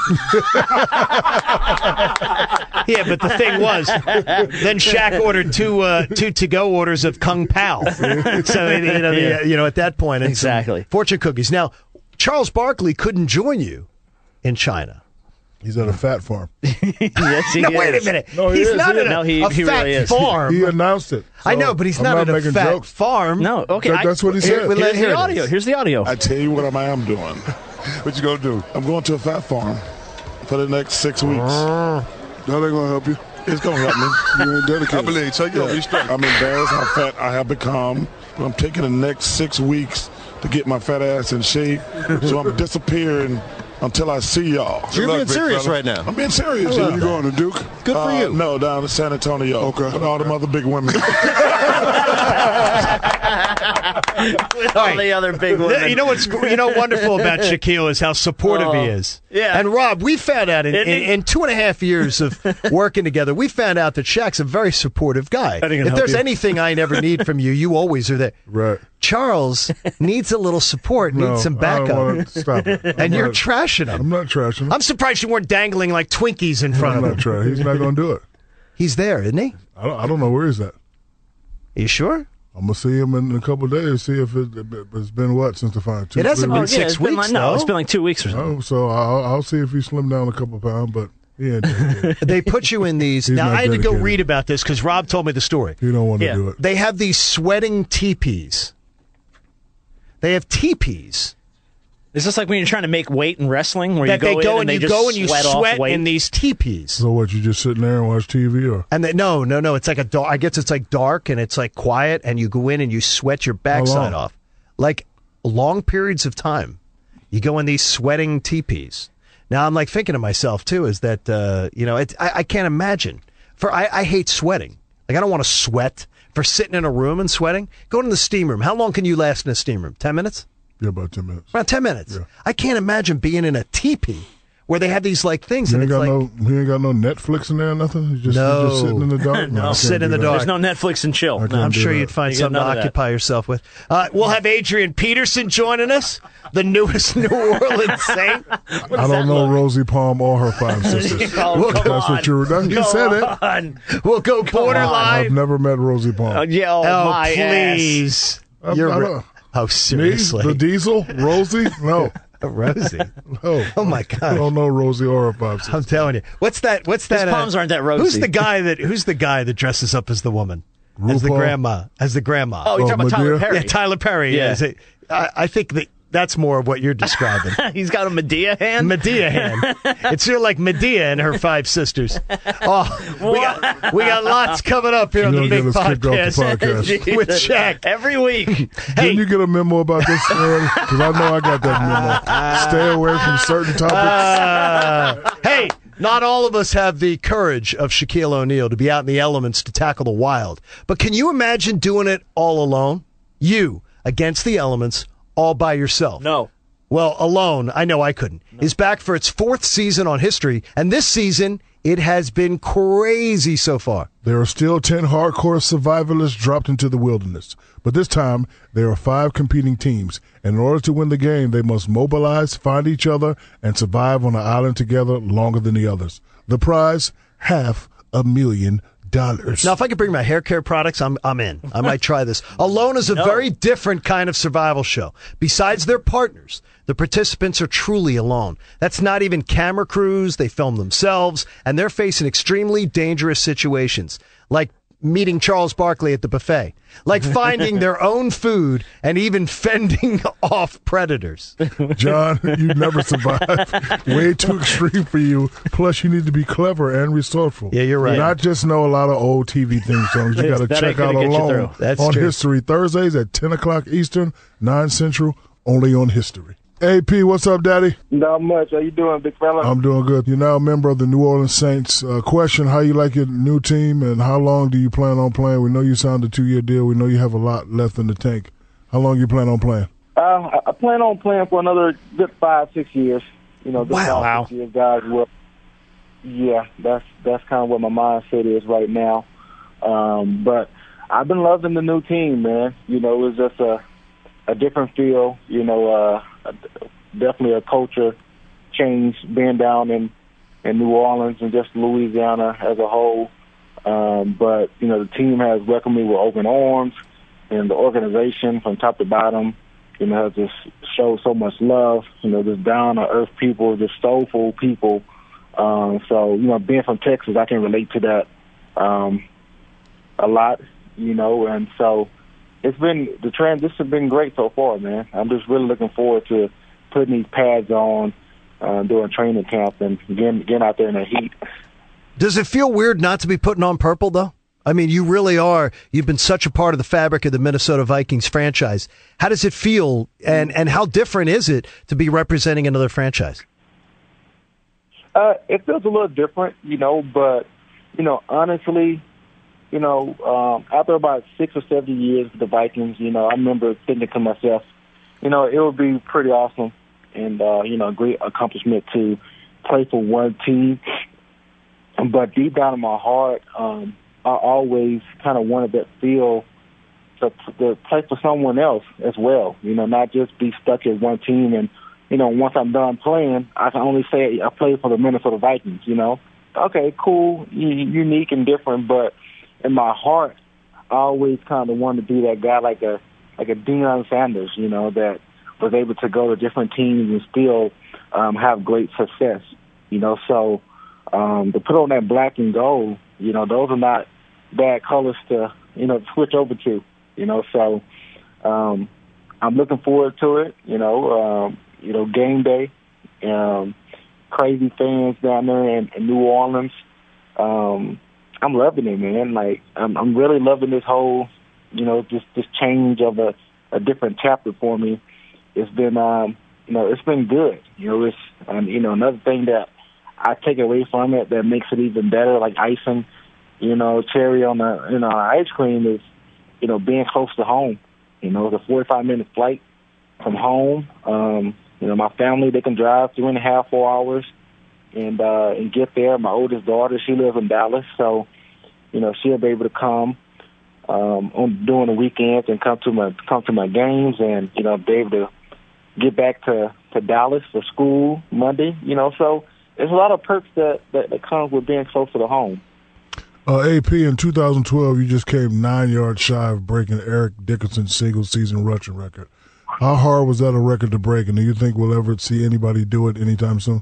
Yeah, but the thing was, then Shaq ordered two uh, two to go orders of Kung Pao. So you know, Yeah. the, you know, at that point, it's some Exactly. fortune cookies. Now, Charles Barkley couldn't join you in China. He's at a fat farm. Yes, he No, is. wait a minute. No, he He's is, not he at is. a, No, he- a he fat really is. farm. He announced it. I So know, but he's I'm not, not at a making fat jokes. farm. No, okay. That- I- that's what he Here, said. we let- Here's here the it audio. is. Here's the audio. I tell you what I am doing. What you gonna do? I'm going to a fat farm for the next six weeks. How they gonna help you? It's going to help me. You ain't dedicated. I believe. So you be straight. I'm embarrassed how fat I have become. I'm taking the next six weeks to get my fat ass in shape. So I'm disappearing until I see y'all. You're being serious right now. I'm being serious. So you going to Duke? Good for Uh, you. No, down to San Antonio. Okay. With all them other big women. With all the other big women. You know what's you know wonderful about Shaquille is how supportive he Oh, is. yeah. And Rob, we found out in, Isn't in, he? in two and a half years of working together, we found out that Shaq's a very supportive guy. I think it If help there's you. anything I never need from you, you always are there. Right. Charles needs a little support, No, needs some I don't backup. wanna- Stop it. And I'm you're not- trashing him. I'm not trashing him. I'm surprised you weren't dangling like Twinkies in front I'm of not him. trashing. He's not gonna do it. He's there, isn't he? I don't, I don't know where he's at. Are you sure? I'm gonna see him in a couple of days. See if it, it's been what since the final two. It hasn't three been weeks? six it's been weeks, like, no, though. it's been like two weeks or something. Oh, so I'll, I'll see if he slimmed down a couple pounds, but he ain't dedicated. They put you in these. He's Now, not I had to go dedicated. read about this because Rob told me the story. He don't want to Yeah. do it. They have these sweating teepees. They have teepees Is this like when you're trying to make weight in wrestling, where that you go they go in and they you just go and you sweat, sweat off weight? in these teepees. So what? You just sitting there and watch T V, or And they, no, no, no. It's like a dark. I guess it's like dark and it's like quiet, and you go in and you sweat your backside long? off, like long periods of time. You go in these sweating teepees. Now I'm like thinking to myself too, is that uh, you know, it, I, I can't imagine. For I, I hate sweating. Like I don't want to sweat. For sitting in a room and sweating, go to the steam room. How long can you last in a steam room? Ten minutes? yeah, about ten minutes. About ten minutes. Yeah. I can't imagine being in a teepee where they have these like things, You and ain't it's got like no. He ain't got no Netflix in there or nothing. He's just, No. he's just sitting in the dark. No. I can't Sit in do the that. dark. There's no Netflix and chill. I No. can't I'm do sure that. you'd find You get something to none of that. occupy yourself with. Uh, we'll have Adrian Peterson joining us, the newest New Orleans Saint. I don't know Rosie Palm or her five sisters. Oh, Well, come That's on. what you were. You Come said it. on. We'll go border on. live. I've never met Rosie Palm. Oh, yeah, oh, Oh, my please. I- You're I re- don't- oh, Me, seriously. the Diesel, Rosie? No, Rosie. no. Oh, my I God. don't know Rosie or her five sisters. I'm telling you. What's that? What's that? His palms aren't that rosy. Who's the guy that Who's the guy that dresses up as the woman? As the RuPaul? grandma. As the grandma. Oh, you're Oh, talking about Tyler Madea? Perry. yeah, Tyler Perry. Yeah. Is it, I, I think that that's more of what you're describing. He's got a Medea hand. Medea hand. It's here like Medea and her five sisters. Oh, we got we got lots coming up here on You're the gonna big get us kicked off the podcast podcast. with Shaq. Every week. Didn't you get a memo about this already? Because I know I got that memo. Stay away from certain topics. Uh, hey, not all of us have the courage of Shaquille O'Neal to be out in the elements to tackle the wild. But can you imagine doing it all alone? You against the elements, all by yourself. No. Well, Alone, I know I couldn't, is back for its fourth season on History, and this season, it has been crazy so far. There are still ten hardcore survivalists dropped into the wilderness. But this time, there are five competing teams. And in order to win the game, they must mobilize, find each other, and survive on an island together longer than the others. The prize, half a million dollars. Now, if I could bring my hair care products, I'm I'm in. I might try this. Alone is a No. very different kind of survival show. Besides their partners, the participants are truly alone. That's not even camera crews. They film themselves, and they're facing extremely dangerous situations, like meeting Charles Barkley at the buffet, like finding their own food and even fending off predators. John, you never survived. Way too extreme for you. Plus, you need to be clever and resourceful. Yeah, you're right. Not just know a lot of old T V theme songs. You got to That check ain't out gonna get you Alone through. That's on true. History Thursdays at ten o'clock Eastern, nine Central, only on History. A P, what's up, Daddy? Not much. How you doing, big fella? I'm doing good. You're now a member of the New Orleans Saints. Uh, question, how you like your new team and how long do you plan on playing? We know you signed a two-year deal. We know you have a lot left in the tank. How long you plan on playing? Uh, I I plan on playing for another good five, six years. You know, good Wow. five, six years, guys. Well, yeah, that's that's kind of what my mindset is right now. Um, but I've been loving the new team, man. You know, it was just a a different feel. You know, uh, definitely a culture change being down in in New Orleans and just Louisiana as a whole. Um, but you know, the team has welcomed me with open arms, and the organization from top to bottom, you know, has just showed so much love. You know, just down to earth people, just soulful people. Um, so you know, being from Texas, I can relate to that um, a lot. You know, and so. It's been the transition has been great so far, man. I'm just really looking forward to putting these pads on uh, during training camp and getting, getting out there in the heat. Does it feel weird not to be putting on purple, though? I mean, you really are. You've been such a part of the fabric of the Minnesota Vikings franchise. How does it feel, and, and how different is it to be representing another franchise? Uh, it feels a little different, you know, but, you know, honestly, you know, um, after about six or seven years with the Vikings, you know, I remember thinking to myself, you know, it would be pretty awesome and, uh, you know, a great accomplishment to play for one team. But deep down in my heart, um, I always kind of wanted that feel to, to play for someone else as well, you know, not just be stuck at one team. And, you know, once I'm done playing, I can only say I played for the Minnesota Vikings, you know. Okay, cool, unique and different, but in my heart, I always kind of wanted to be that guy like a like a Deion Sanders, you know, that was able to go to different teams and still um, have great success, you know. So um, to put on that black and gold, you know, those are not bad colors to, you know, switch over to, you know. So um, I'm looking forward to it, you know. Um, you know, game day, um, crazy fans down there in, in New Orleans. Um, I'm loving it, man. Like, I'm, I'm really loving this whole, you know, this this change of a, a different chapter for me. It's been, um, you know, it's been good. You know, it's, um, you know, another thing that I take away from it that makes it even better, like icing, you know, cherry on the, you know, ice cream is, you know, being close to home. You know, it's a forty-five minute flight from home. Um, you know, my family, they can drive three and a half, four hours. And uh, and get there. My oldest daughter, she lives in Dallas, so you know she'll be able to come um, on during the weekends and come to my come to my games, and you know be able to get back to, to Dallas for school Monday. You know, so there's a lot of perks that that, that comes with being closer to home. Uh, A P, in two thousand twelve, you just came nine yards shy of breaking Eric Dickerson's single-season rushing record. How hard was that a record to break, and do you think we'll ever see anybody do it anytime soon?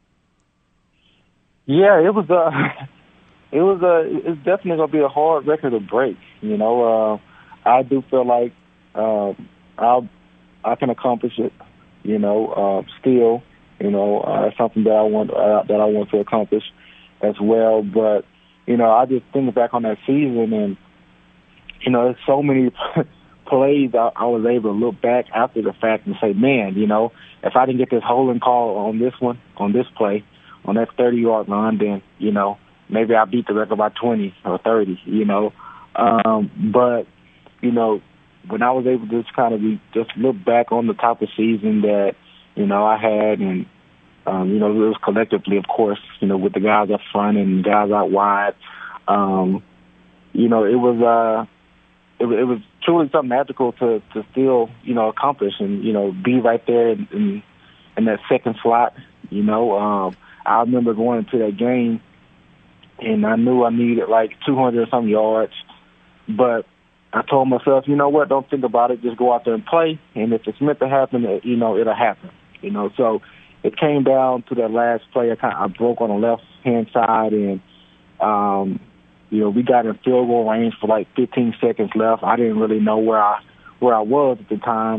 Yeah, it was. Uh, it was. Uh, it's definitely gonna be a hard record to break. You know, uh, I do feel like uh, I I can accomplish it. You know, uh, still, you know, uh, it's something that I want uh, that I want to accomplish as well. But you know, I just think back on that season, and you know, there's so many plays I, I was able to look back after the fact and say, man, you know, if I didn't get this holding call on this one, on this play, on that thirty-yard line, then, you know, maybe I beat the record by twenty or thirty, you know. Um, but, you know, when I was able to just kind of be, just look back on the type of season that, you know, I had, and, um, you know, it was collectively, of course, you know, with the guys up front and guys out wide, um, you know, it was, uh, it, it was truly something magical to, to still, you know, accomplish and, you know, be right there in, in, in that second slot, you know. Um, I remember going into that game, and I knew I needed like two hundred or some yards, but I told myself, you know what, don't think about it, just go out there and play, and if it's meant to happen, it, you know, it'll happen, you know. So it came down to that last play. I, kind of, I broke on the left-hand side, and, um, You know, we got in field goal range for like fifteen seconds left. I didn't really know where I where I was at the time.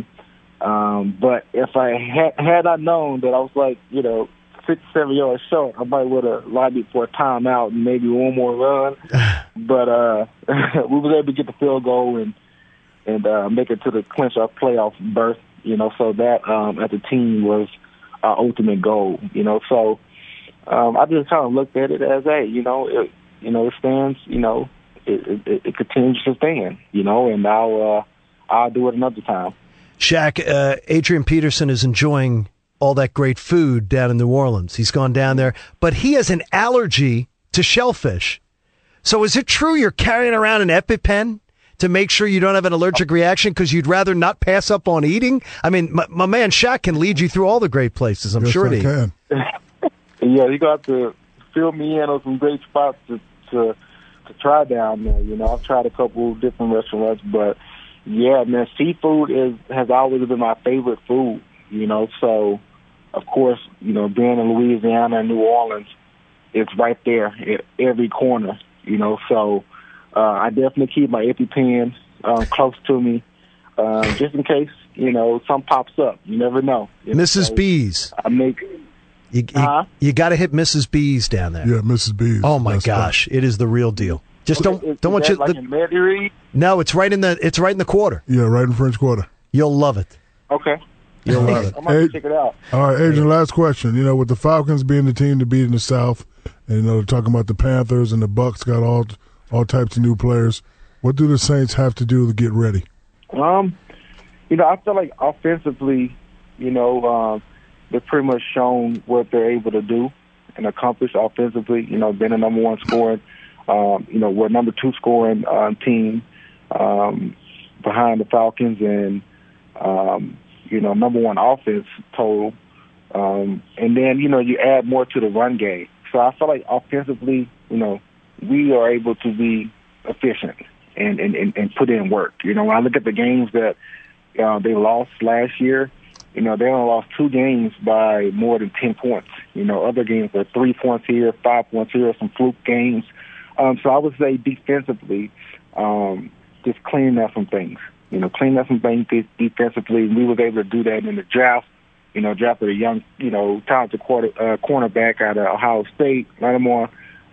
Um, but if I had had I known that I was like, you know, six, seven yards short, I might would have lined it for a timeout and maybe one more run. But uh, we were able to get the field goal and and uh, make it to the clinch our playoff berth. You know, so that um, as a team was our ultimate goal. You know, so um, I just kind of looked at it as, hey, you know, it, you know, it stands. You know, it, it, it continues to stand. You know, and I'll uh, I'll do it another time. Shaq, uh, Adrian Peterson is enjoying all that great food down in New Orleans. He's gone down there, but he has an allergy to shellfish. So is it true you're carrying around an EpiPen to make sure you don't have an allergic reaction because you'd rather not pass up on eating? I mean, my, my man Shaq can lead you through all the great places. I'm yes, sure I he can. Yeah, you got to fill me in on some great spots to, to to try down there. You know, I've tried a couple of different restaurants, but yeah, man, seafood is has always been my favorite food. You know, so of course, you know, being in Louisiana and New Orleans, it's right there at every corner. You know, so uh, I definitely keep my EpiPen uh, close to me, uh, just in case, you know, something pops up. You never know. You know, Missus so B's. I make. You, you, uh-huh. you got to hit Missus B's down there. Yeah, Missus B's. Oh my gosh, spot. It is the real deal. Just don't is, don't is want that you. Like the, in Metairie? No, it's right in the it's right in the quarter. Yeah, right in French Quarter. You'll love it. Okay. You'll love it. I'm going to check it out. All right, Adrian, last question. You know, with the Falcons being the team to beat in the South, and, you know, talking about the Panthers and the Bucks got all all types of new players, what do the Saints have to do to get ready? Um, you know, I feel like offensively, you know, um, they've pretty much shown what they're able to do and accomplish offensively. You know, being a number one scoring, um, you know, we're number two scoring uh, team um, behind the Falcons, and um, you know, number one offense total. Um, and then, you know, you add more to the run game. So I feel like offensively, you know, we are able to be efficient and, and, and, and put in work. You know, when I look at the games that uh, they lost last year, you know, they only lost two games by more than ten points. You know, other games are three points here, five points here, some fluke games. Um, so I would say defensively, um, just cleaning up some things. You know, cleaning up some things defensively. We were able to do that in the draft. You know, drafted a young, you know, talented quarter, uh, cornerback out of Ohio State, Lattimore.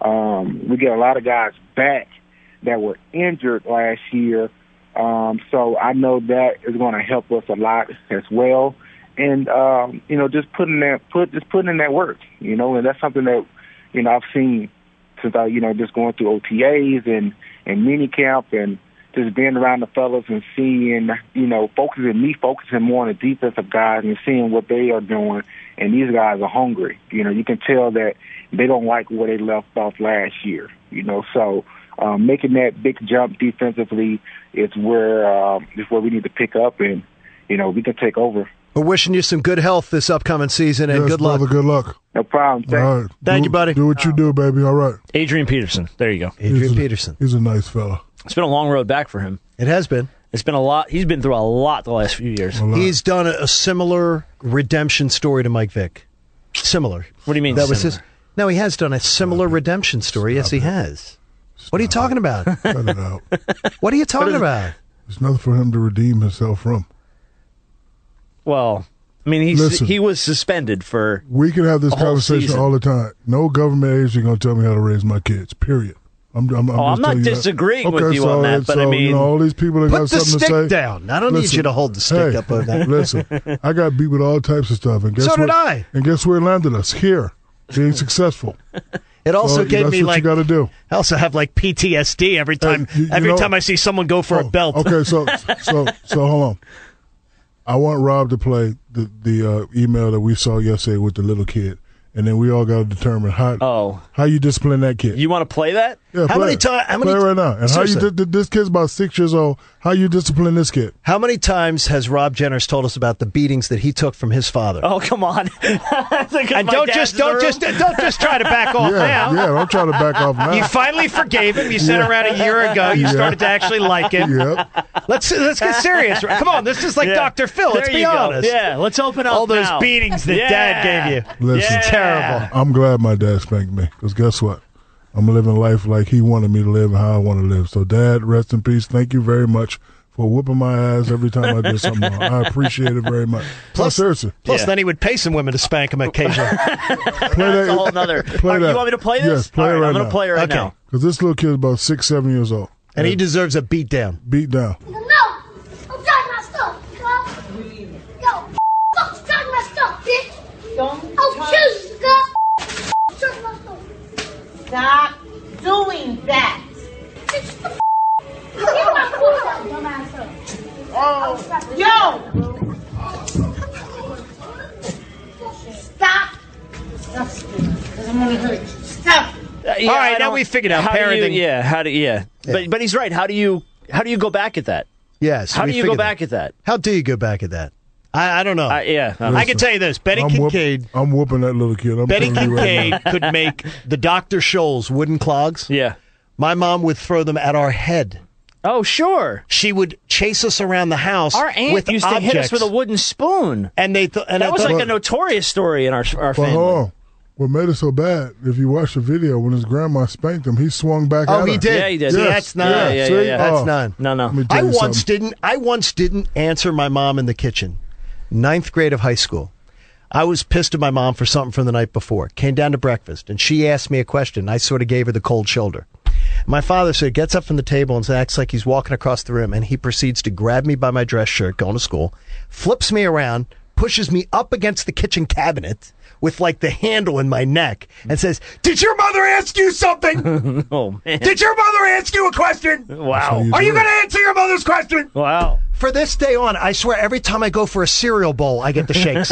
Um, we get a lot of guys back that were injured last year. Um, so I know that is going to help us a lot as well. And, um, you know, just putting that, put, just putting in that work, you know, and that's something that, you know, I've seen since I, you know, just going through O T As and, and mini camp and just being around the fellas and seeing, you know, focusing, me focusing more on the defensive guys and seeing what they are doing. And these guys are hungry. You know, you can tell that they don't like where they left off last year, you know, so, um, making that big jump defensively is where, um, is where we need to pick up and, you know, we can take over. We're wishing you some good health this upcoming season and yes, good brother, luck. Good luck. No problem. Thank, All right. Thank do, you, buddy. Do what you do, baby. All right. Adrian Peterson. There you go. Adrian he's a, Peterson. He's a nice fella. It's been a long road back for him. It has been. It's been a lot. He's been through a lot the last few years. He's done a, a similar redemption story to Mike Vick. Similar. What do you mean That similar? was his. No, he has done a similar redemption story. Stop yes, he it. has. Stop what are you talking it. about? Cut it out. What are you talking about? There's nothing for him to redeem himself from. Well, I mean, he's, Listen, he was suspended for We can have this a whole conversation season. all the time. No government agency going to tell me how to raise my kids, period. I'm, I'm, I'm, Oh, I'm just not telling you that. disagreeing with Okay, you so, on that, but so, I mean- you know, all these people that Put got the something stick to say. down. I don't need Listen, you to hold the stick hey, up over that. Listen, I got beat with all types of stuff, and guess So what? did I. And guess where it landed us? Here, being successful. It also So, gave that's me what like. you got to do. I also have like P T S D every time. Hey, you- you every know- time I see someone go for a Oh, belt. Okay, so so so hold on. I want Rob to play the the uh, email that we saw yesterday with the little kid, and then we all got to determine how Oh. how you discipline that kid. You want to play that? Yeah, How play many it. ti- how many Play ti- it right now. And how you Seriously. did this kid's about six years old. How you discipline this kid? How many times has Rob Jenners told us about the beatings that he took from his father? Oh, come on. and don't just don't just don't just try to back off Yeah, now. yeah. I'm trying to back off now. You finally forgave him. You said Yeah. around a year ago you Yeah. started to actually like him. Yep. Let's let's get serious. Come on, this is like Yeah. Doctor Phil. There Let's be you go. honest. Yeah, let's open up All those now. beatings that Yeah. Dad gave you. Listen, Yeah. Terrible. I'm glad my dad spanked me because guess what? I'm living life like he wanted me to live and how I want to live. So, Dad, rest in peace. Thank you very much for whooping my ass every time I did something wrong. I appreciate it very much. Plus, no, seriously. Plus, Yeah. then he would pay some women to spank him occasionally. Play That's a whole nother. Play All right, that. you want me to play this? Yes, play All right, it right I'm going now. to play it right Okay. now. Because this little kid is about six, seven years old. And he deserves a beat down. Beat down. No! I'm trying my stuff, girl! Yo, fuck, trying my stuff, bitch! Don't oh, choose, girl! Trying my stuff. Stop doing that. Bitch, the f***. Get my foot out, dumbass up. Oh, yo! Stop. Stop screaming, because I'm going to hurt you. Stop. Uh, yeah, All I right, now don't- we figured out how do you- parenting. yeah, how do yeah. Yeah. But but he's right. How do you how do you go back at that? Yes. How we do you go figured back that. at that? How do you go back at that? I, I don't know. Uh, yeah, I don't I know. can tell you this. Betty I'm whoop- Kincaid. I'm whooping that little kid. I'm Betty telling you right Kincaid now. could make the Doctor Scholl's wooden clogs. Yeah. My mom would throw them at our head. Oh, sure. She would chase us around the house Our aunt with used objects. to hit us with a wooden spoon. And they th- and that I was thought- like a notorious story in our our But family. hold on. What made it so bad, if you watch the video, when his grandma spanked him, he swung back Oh, at he her. did. Yeah, he did. See, Yes. that's none. Yeah, yeah, see? yeah, yeah. That's Oh, none. No, no. let me tell I you once something. didn't. I once didn't answer my mom in the kitchen. Ninth grade of high school. I was pissed at my mom for something from the night before. Came down to breakfast, and she asked me a question. I sort of gave her the cold shoulder. My father so he gets up from the table and acts like he's walking across the room, and he proceeds to grab me by my dress shirt going to school, flips me around, pushes me up against the kitchen cabinet with like the handle in my neck, and says, "Did your mother ask you something? Oh man! Did your mother ask you a question? Wow! you Are do you it. going to answer your mother's question?" Wow! For this day on, I swear, every time I go for a cereal bowl, I get the shakes.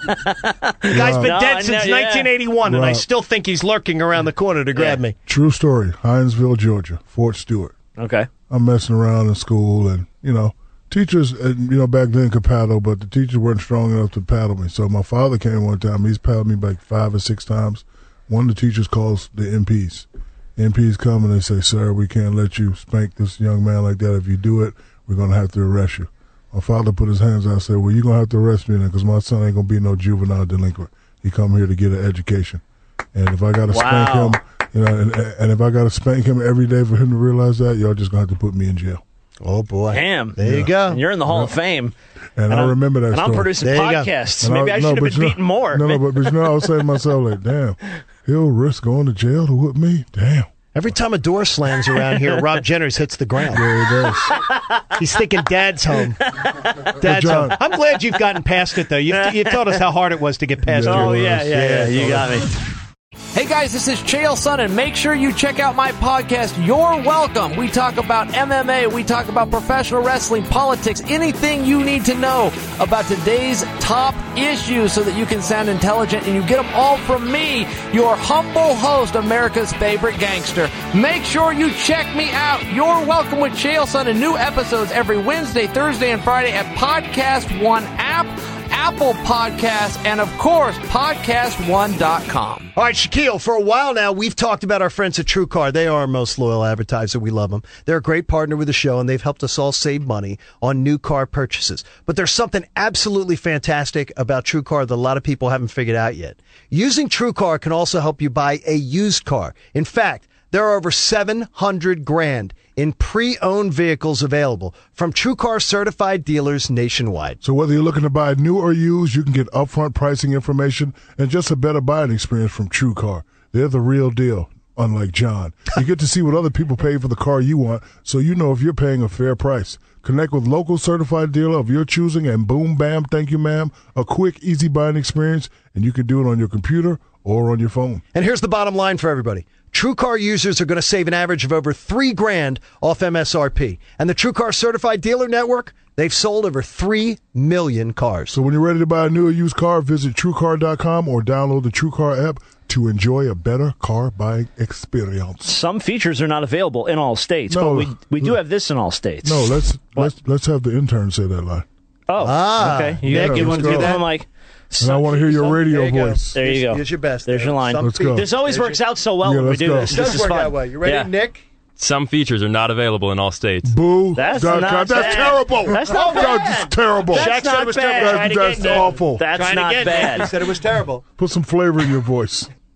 The guy's been No, dead I since know, yeah. nineteen eighty-one, and I Rob. still think he's lurking around the corner to grab Yeah. me. True story. Hinesville, Georgia. Fort Stewart. Okay. I'm messing around in school, and, you know, teachers, and, you know, back then could paddle, but the teachers weren't strong enough to paddle me. So my father came one time. He's paddled me like five or six times. One of the teachers calls the M Ps. M Ps come and they say, "Sir, we can't let you spank this young man like that. If you do it, we're going to have to arrest you." My father put his hands out and said, "Well, you're going to have to arrest me then, because my son ain't going to be no juvenile delinquent. He come here to get an education. And if I got to spank Wow. him, you know, and, and if I got to spank him every day for him to realize that, y'all just going to have to put me in jail." Oh, boy. Damn. There you go. And you're in the Hall of Fame. And, I I'm- remember that And story. I'm producing There you go. podcasts. And Maybe I, no, should have but been you know- beaten more. No, no, but, but you know, I was saying to myself, like, damn, he'll risk going to jail to whoop me? Damn. Every time a door slams around here, Rob Jenners hits the ground. Yeah, he does. He's thinking Dad's home. Dad's John- home. I'm glad you've gotten past it, though. You you told us how hard it was to get past Oh, your yeah, yeah, yeah. You got me. Hey guys, this is Chael Sonnen, and make sure you check out my podcast, You're Welcome. We talk about M M A, we talk about professional wrestling, politics, anything you need to know about today's top issues so that you can sound intelligent, and you get them all from me, your humble host, America's favorite gangster. Make sure you check me out. You're Welcome with Chael Sonnen. New episodes every Wednesday, Thursday, and Friday at Podcast One app, Apple Podcasts, and of course, podcast one dot com. All right, Shaquille, for a while now, we've talked about our friends at TrueCar. They are our most loyal advertiser. We love them. They're a great partner with the show, and they've helped us all save money on new car purchases. But there's something absolutely fantastic about TrueCar that a lot of people haven't figured out yet. Using TrueCar can also help you buy a used car. In fact, there are over seven hundred grand in pre-owned vehicles available from TrueCar certified dealers nationwide. So whether you're looking to buy new or used, you can get upfront pricing information and just a better buying experience from TrueCar. They're the real deal, unlike John. You get to see what other people pay for the car you want, so you know if you're paying a fair price. Connect with local certified dealer of your choosing, and boom, bam, thank you, ma'am. A quick, easy buying experience, and you can do it on your computer or on your phone. And here's the bottom line for everybody. TrueCar users are going to save an average of over three grand off M S R P. And the TrueCar Certified Dealer Network, they've sold over three million cars. So when you're ready to buy a new or used car, visit True Car dot com or download the TrueCar app to enjoy a better car buying experience. Some features are not available in all states, No, but we we do have this in all states. No, let's let's let's have the intern say that line. Oh, Ah, okay. You, yeah, gotta give let's one, give go. one like. And I want to hear your radio There you go. voice. There you go. Here's your best. There's your line. Some Let's go. This always There's works your- out so well Yeah, when we let's do go. this. It This does is work fun. that way. You ready, Yeah. Nick? Some features are not available in all states. Boo. That's God, not God, that's bad. terrible. That's not God, bad. that's terrible. That's Shaq said not it was bad. terrible. Try it That's again, Nick. awful. That's Try it not again, Nick. bad. He said it was terrible. Put some flavor in your voice.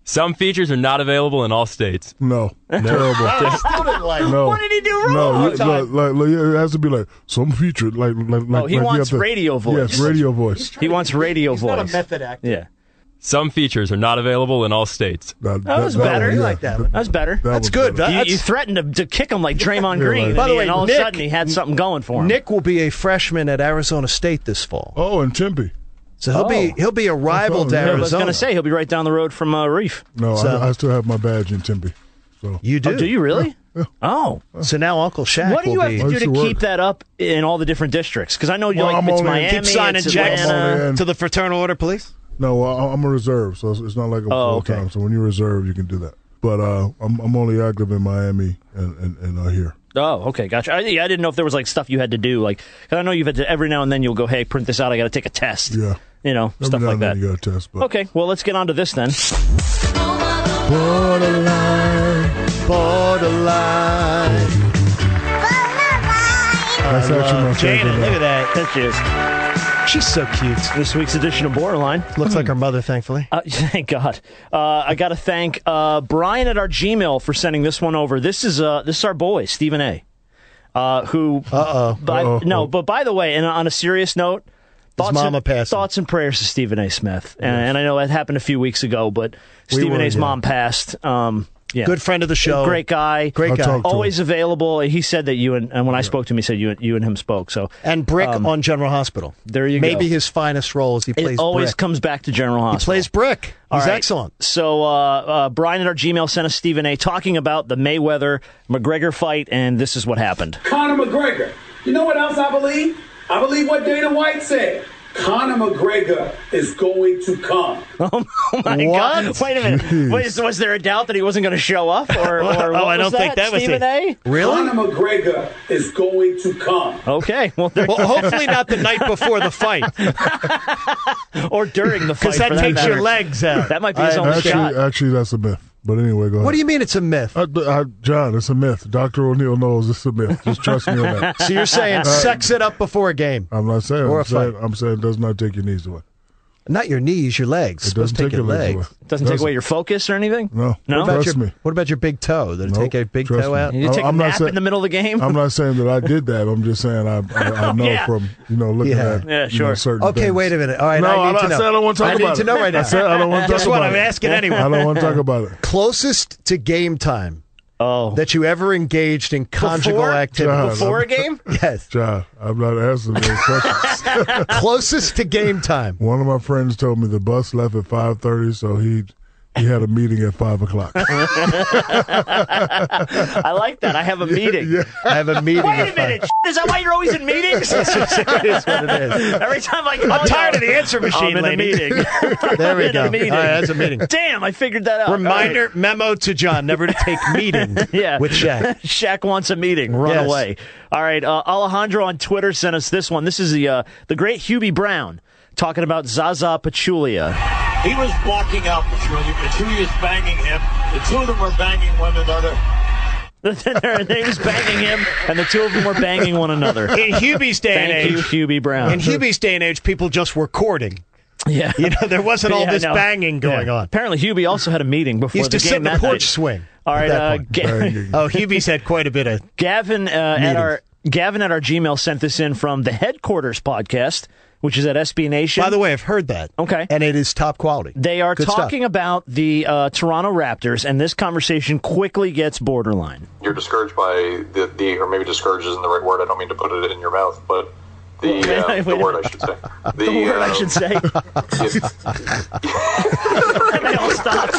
Some features are not available in all states. No, terrible. like, no. What did he do wrong? No, all you- the time? like, like, like, it has to be like some feature, like like like. Oh, he like you wants have to- radio voice. Yes, radio voice. He wants radio He's voice. not a method actor. Yeah. Some features are not available in all states. That, That was better. one, You yeah. like that one. That was better. That That's was good. better. You, That's- you threatened to, to kick him like Draymond Yeah, Green, right. By the and, way, and all of Nick- a sudden he had something going for him. Nick will be a freshman at Arizona State this fall, Oh, and Tempe. so he'll Oh. be he'll be a rival to Yeah, I I was Arizona. going to say he'll be right down the road from uh, Reef. No, So- I, I still have my badge in Tempe. So You do? Oh, do you really? Yeah. Oh. So now Uncle Shaq What do you will have be. to I do used to to work. keep that up in all the different districts? Because I know you Well, like I'm it's only- Miami, Keep signing it's checks Atlanta. in. to the Fraternal Order Police? No, I, I'm a reserve, so it's, it's not like a Oh, full okay. time. So when you're reserve, you can do that. But uh, I'm I'm only active in Miami and and, and uh, here. Oh, okay, gotcha. I, yeah, I didn't know if there was like stuff you had to do, like because I know you've had to every now and then you'll go, hey, print this out. I got to take a test. Yeah, You know, every stuff now like and then that. you got a test. But Okay, well, let's get on to this then. Borderline, borderline. that's actually my favorite. Janet, look now. at that. That she is. She's so cute. This week's edition of Borderline. Looks like her mother, thankfully. Uh, thank God. Uh, I got to thank uh, Brian at our Gmail for sending this one over. This is uh, this is our boy Stephen A. Uh, who? Uh-oh. By, Uh-oh. No, but by the way, and on a serious note, thoughts mama and, passing. thoughts and prayers to Stephen A. Smith. And, and I know that happened a few weeks ago, but We Stephen were, A's yeah. mom passed. Um, yeah. Good friend of the show. Great guy. Great I'll guy. talk to him. Always available. He said that you and, and when I spoke to him, he said you you and him spoke. So And Brick Um, on General Hospital. there you Maybe go. his finest role is he plays it always Brick. comes back to General He Hospital. plays Brick. All He's right. excellent. So uh, uh, Brian at our Gmail sent us Stephen A. talking about the Mayweather McGregor fight, and this is what happened. Conor McGregor. You know what else I believe? I believe what Dana White said. Conor McGregor is going to come. Oh my What? God! Wait a minute. Wait, was there a doubt that he wasn't going to show up? Or, or Oh, what I was don't think that was Stephen it. A? Really? Conor McGregor is going to come. Okay. Well, there, Well, hopefully not the night before the fight, or during the fight. because that for takes your matter. legs out. That might be his I- only Actually, shot. actually, that's a myth. But anyway, go ahead. What do you mean it's a myth? I, I, John, it's a myth. Doctor O'Neill knows it's a myth. Just trust me on that. So you're saying Uh, sex it up before a game? I'm not saying. Or I'm a saying, fight. I'm saying it does not take your knees away. Not your knees, your legs. It Supposed doesn't to take your legs legs. away. Doesn't take away your focus or anything? No. No? What about Trust your me. What about your big toe? Did it Nope. take a big Trust toe me. out? You take a I'm not nap saying- in the middle of the game? I'm not saying that I did that. I'm just saying I I, I know Yeah. from you know looking Yeah. at Yeah, you know, sure. certain Okay, things. wait a minute. All right, No, I need I'm to not know. saying I don't want to talk I about need to it. know right now. I said I don't want to talk Guess about what? it. I'm asking anyway. I don't want to talk about it. Closest to game time Oh. that you ever engaged in conjugal Before? activity. John, Before a game? Yes. John, I'm not answering those questions. Closest to game time. One of my friends told me the bus left at five thirty, so he he had a meeting at five o'clock. I like that. I have a meeting. I have a meeting. Wait at a minute. Is that why you're always in meetings? It is what it is. Every time I call I'm tired you, of the answer machine, I'm in lady. a meeting. There we I'm go. in a meeting. All right, that's a meeting. Damn, I figured that out. Reminder memo to John never to take meeting Yeah. with Shaq. Shaq wants a meeting. Run Yes. away. All right. Uh, Alejandro on Twitter sent us this one. This is the uh, the great Hubie Brown talking about Zaza Pachulia. He was blocking out Pachulia. Pachulia's banging him. The two of them were banging one another. He was banging him, and the two of them were banging one another. In Hubie's day and Thank age, you, Hubie Brown. in Hubie's day and age, people just were courting. Yeah. You know, there wasn't all Yeah, this no. banging going Yeah. on. Apparently, Hubie also had a meeting before He used the to game sit in the that porch night. swing. All at right, that uh, point. Ga- Oh, Hubie's had quite a bit of Gavin uh, at meetings. our Gavin at our Gmail sent this in from the Headquarters podcast, which is at S B Nation. By the way, I've heard that. Okay. And it is top quality. They are Good talking stuff. about the uh, Toronto Raptors, and this conversation quickly gets borderline. You're discouraged by the, the or maybe discouraged isn't the right word. I don't mean to put it in your mouth, but the, Wait, uh, wait, the wait. word I should say. The, The word I uh, should say. They all stopped.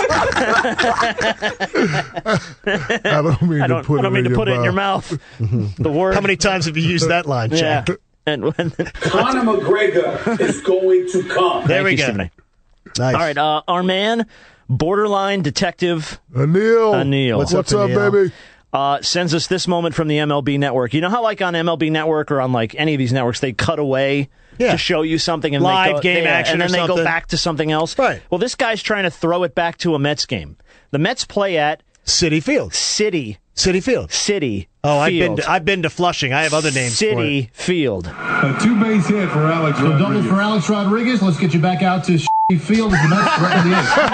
I don't mean I don't, to put I don't it mean in to put your it in your mouth. mouth. The word. How many times have you used that line, Yeah. Shaq? And when, Conor McGregor is going to come. There Thank we you, go. Stephen A. Nice. All right, uh, our man, borderline detective Anil. Anil. What's, What's up, up, Anil? baby? uh, sends us this moment from the M L B Network. You know how, like, on M L B Network or on, like, any of these networks, they cut away Yeah. to show you something and Live they go, game yeah, action and or then they go something. back to something else. Right. Well, this guy's trying to throw it back to a Mets game. The Mets play at City Field. City. City Field. City. Oh, I've been Field. to, I've been to Flushing. I have other names for it. City Field. A two base hit for Alex Rodriguez. Double for Alex Rodriguez. Let's get you back out to Field is the Mets record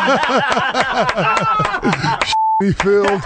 Field.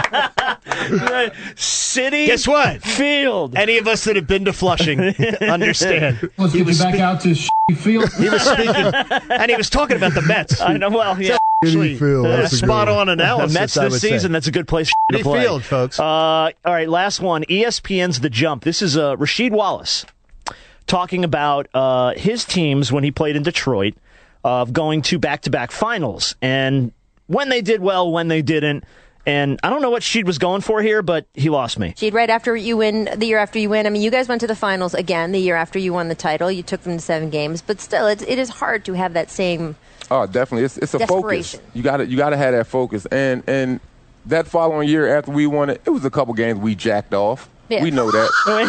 City. Guess what? Field. Any of us that have been to Flushing understand. Let's He get you was back spe- out to Field. He was speaking, and he was talking about the Mets. I know. Well, yeah. Actually, Field. uh, That's a good spot one. on analysis. The Mets I this would season, say. that's a good place to Citi play. Field, folks. Uh, all right, last one. E S P N's The Jump. This is uh, Rasheed Wallace talking about uh, his teams when he played in Detroit of going to back-to-back finals, and when they did well, when they didn't. And I don't know what Sheed was going for here, but he lost me. Sheed, right after you win, the year after you win, I mean, you guys went to the finals again the year after you won the title. You took them to seven games, but still, it, it is hard to have that same Oh, definitely. It's it's a focus. desperation. You got to you got to have that focus. And and that following year after we won it, it was a couple games we jacked off. Yeah. We know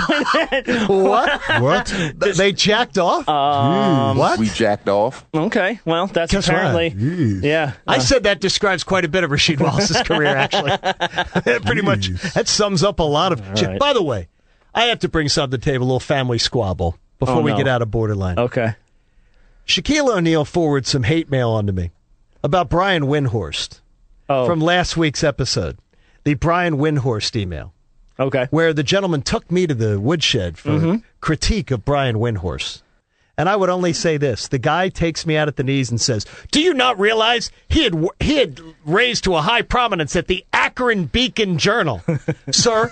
that. What? What? They jacked off? Um, what? We jacked off. Okay, well, that's Guess apparently. Jeez. Yeah. I Uh, said that describes quite a bit of Rasheed Wallace's career, actually. Pretty much. That sums up a lot of shit. right. By the way, I have to bring something to the table, a little family squabble before Oh, we no. get out of borderline. Okay. Shaquille O'Neal forwarded some hate mail onto me about Brian Windhorst Oh. from last week's episode. The Brian Windhorst email. Okay. Where the gentleman took me to the woodshed for Mm-hmm. critique of Brian Windhorst. And I would only say this. The guy takes me out at the knees and says, do you not realize he had he had raised to a high prominence at the Akron Beacon Journal? Sir,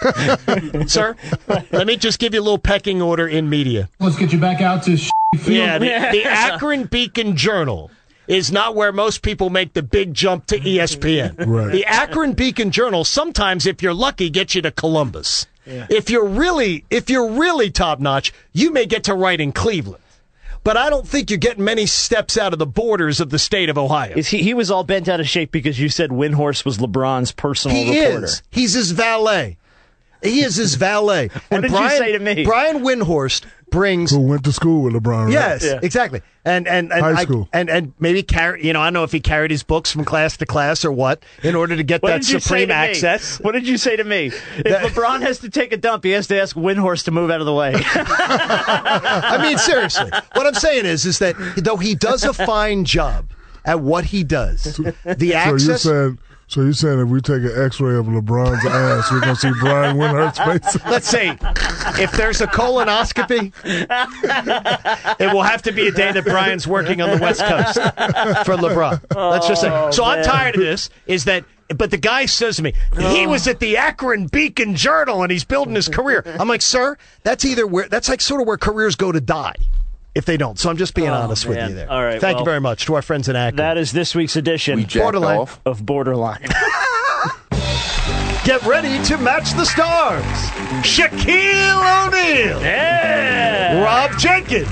sir, let me just give you a little pecking order in media. Let's get you back out to Field. Yeah, the, the Akron Beacon Journal is not where most people make the big jump to E S P N. Right. The Akron Beacon Journal, sometimes, if you're lucky, gets you to Columbus. If you're really, if you're really top notch, you may get to write in Cleveland. But I don't think you're getting many steps out of the borders of the state of Ohio. Is he, he was all bent out of shape because you said Windhorst was LeBron's personal He reporter. is. He's his valet. He is his valet. What did you Brian, say to me? Brian Windhorst brings. Who went to school with LeBron, right? Yes, Yeah. exactly. And and and, High I- school. and and maybe carry. You know, I don't know if he carried his books from class to class or what in order to get What that did you say supreme to me? access. What did you say to me? If That- LeBron has to take a dump, he has to ask Windhorst to move out of the way. I mean, seriously. What I'm saying is, is that though he does a fine job at what he does, the So you're access. saying, so you're saying if we take an X-ray of LeBron's ass, we're gonna see Brian Windhorst's face? Let's see. If there's a colonoscopy, it will have to be a day that Brian's working on the West Coast for LeBron. Let's just say. So I'm tired of this. Is that? But the guy says to me, he was at the Akron Beacon Journal and he's building his career. I'm like, sir, that's either where that's like sort of where careers go to die if they don't. So I'm just being Oh, honest with man. you there. All right, Thank well, you very much to our friends in Akron. That is this week's edition We jacked Borderline. off. of Borderline. Get ready to match the stars. Shaquille O'Neal. Yeah. Rob Jenkins.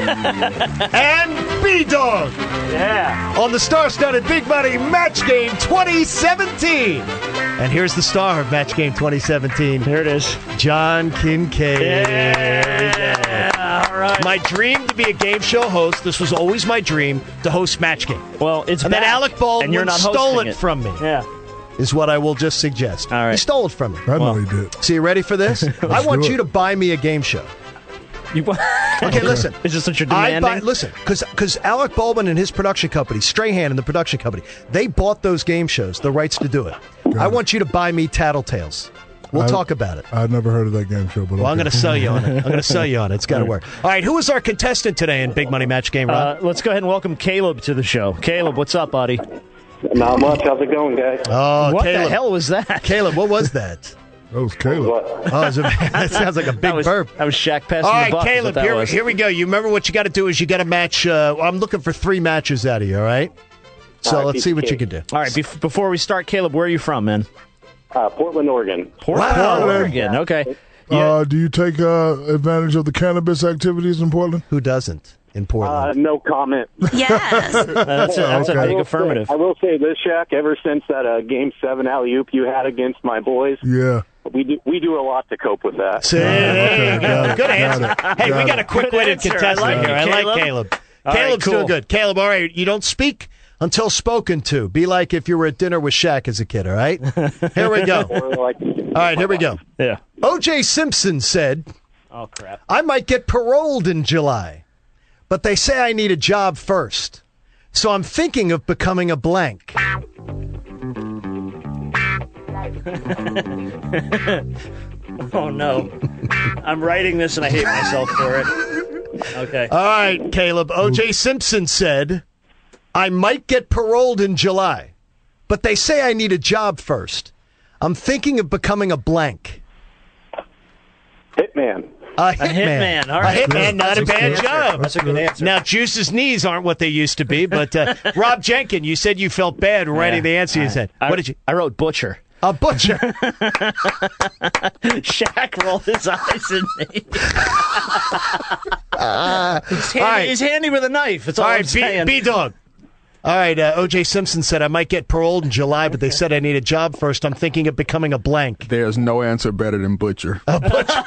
and B-Dog. Yeah. On the star-studded Big Money Match Game twenty seventeen. And here's the star of Match Game twenty seventeen. There it is. John Kincaid. Yeah. All right. My dream to be a game show host. This was always my dream to host Match Game. Well, it's And then back, Alec Baldwin and you're not stole hosting it, it from me. Yeah. Is what I will just suggest. All right. He stole it from me. I know he did. So you ready for this? I want do you it. to buy me a game show. You, Okay, listen. Is this what you're I demanding? buy, listen, because Alec Baldwin and his production company, Strahan and the production company, they bought those game shows, the rights to do it. I want you to buy me Tattletales. We'll I- talk about it. I've never heard of that game show, but Well, I'm okay. going to sell you on it. I'm going to sell you on it. It's got to work. All right, who is our contestant today in Big Money Match Game, Ron? Uh, let's go ahead and welcome Caleb to the show. Caleb, what's up, buddy? Not much. How's it going, guys? oh, what Caleb. the hell was that? Caleb, what was that? That was Caleb. What? Oh, it's a, that sounds like a big That was, burp. that was Shaq passing All the right, buck. is what Caleb, that here, was. here we go. You remember what you got to do is you got to match. Uh, I'm looking for three matches out of you, all right? So All right, let's piece see of what you cake. can do. All right, bef- before we start, Caleb, where are you from, man? Uh, Portland, Oregon. Portland, Wow. Oregon. Okay. Yeah. Uh, do you take uh, advantage of the cannabis activities in Portland? Who doesn't in Uh, Portland? no comment. Yes. Uh, that's a, that's Okay. a I big will affirmative. Say, I will say this, Shaq. Ever since that uh, Game Seven alley oop you had against my boys, Yeah. we do we do a lot to cope with that. See, there you go. got it, Good got answer. it, Hey, got we got it. a quick Good witted answer. I contestant like here. it, I like Caleb. Caleb. All right, Caleb's cool. doing good. Caleb, all right, you don't speak until spoken to. Be like if you were at dinner with Shaq as a kid, all right? Here we go. Or like, All right, here we go. Yeah. O J Simpson said, Oh, crap. I might get paroled in July, but they say I need a job first. so I'm thinking of becoming a blank. Oh, no. I'm writing this and I hate myself for it. Okay. All right, Caleb. O J Simpson said, I might get paroled in July, but they say I need a job first. I'm thinking of becoming a blank. Hitman. A hitman. hitman, all right. A hitman, not That's a a bad good job. answer. That's a good answer. Now, Juice's knees aren't what they used to be, but uh, Rob Jenkins, you said you felt bad writing the answer you said. I, What did you? I wrote butcher. A butcher. Shaq rolled his eyes at me. Uh, he's, handy, all right. he's handy with a knife. That's all, All I'm right, saying. B Dog. All right, uh, O J Simpson said I might get paroled in July, but they said I need a job first. I'm thinking of becoming a blank. There's no answer better than butcher. A butcher.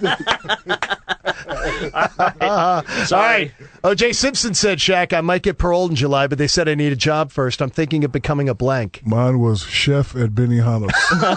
uh, all right. O J Simpson said, Shaq, I might get paroled in July, but they said I need a job first. I'm thinking of becoming a blank. Mine was chef at Benihana's.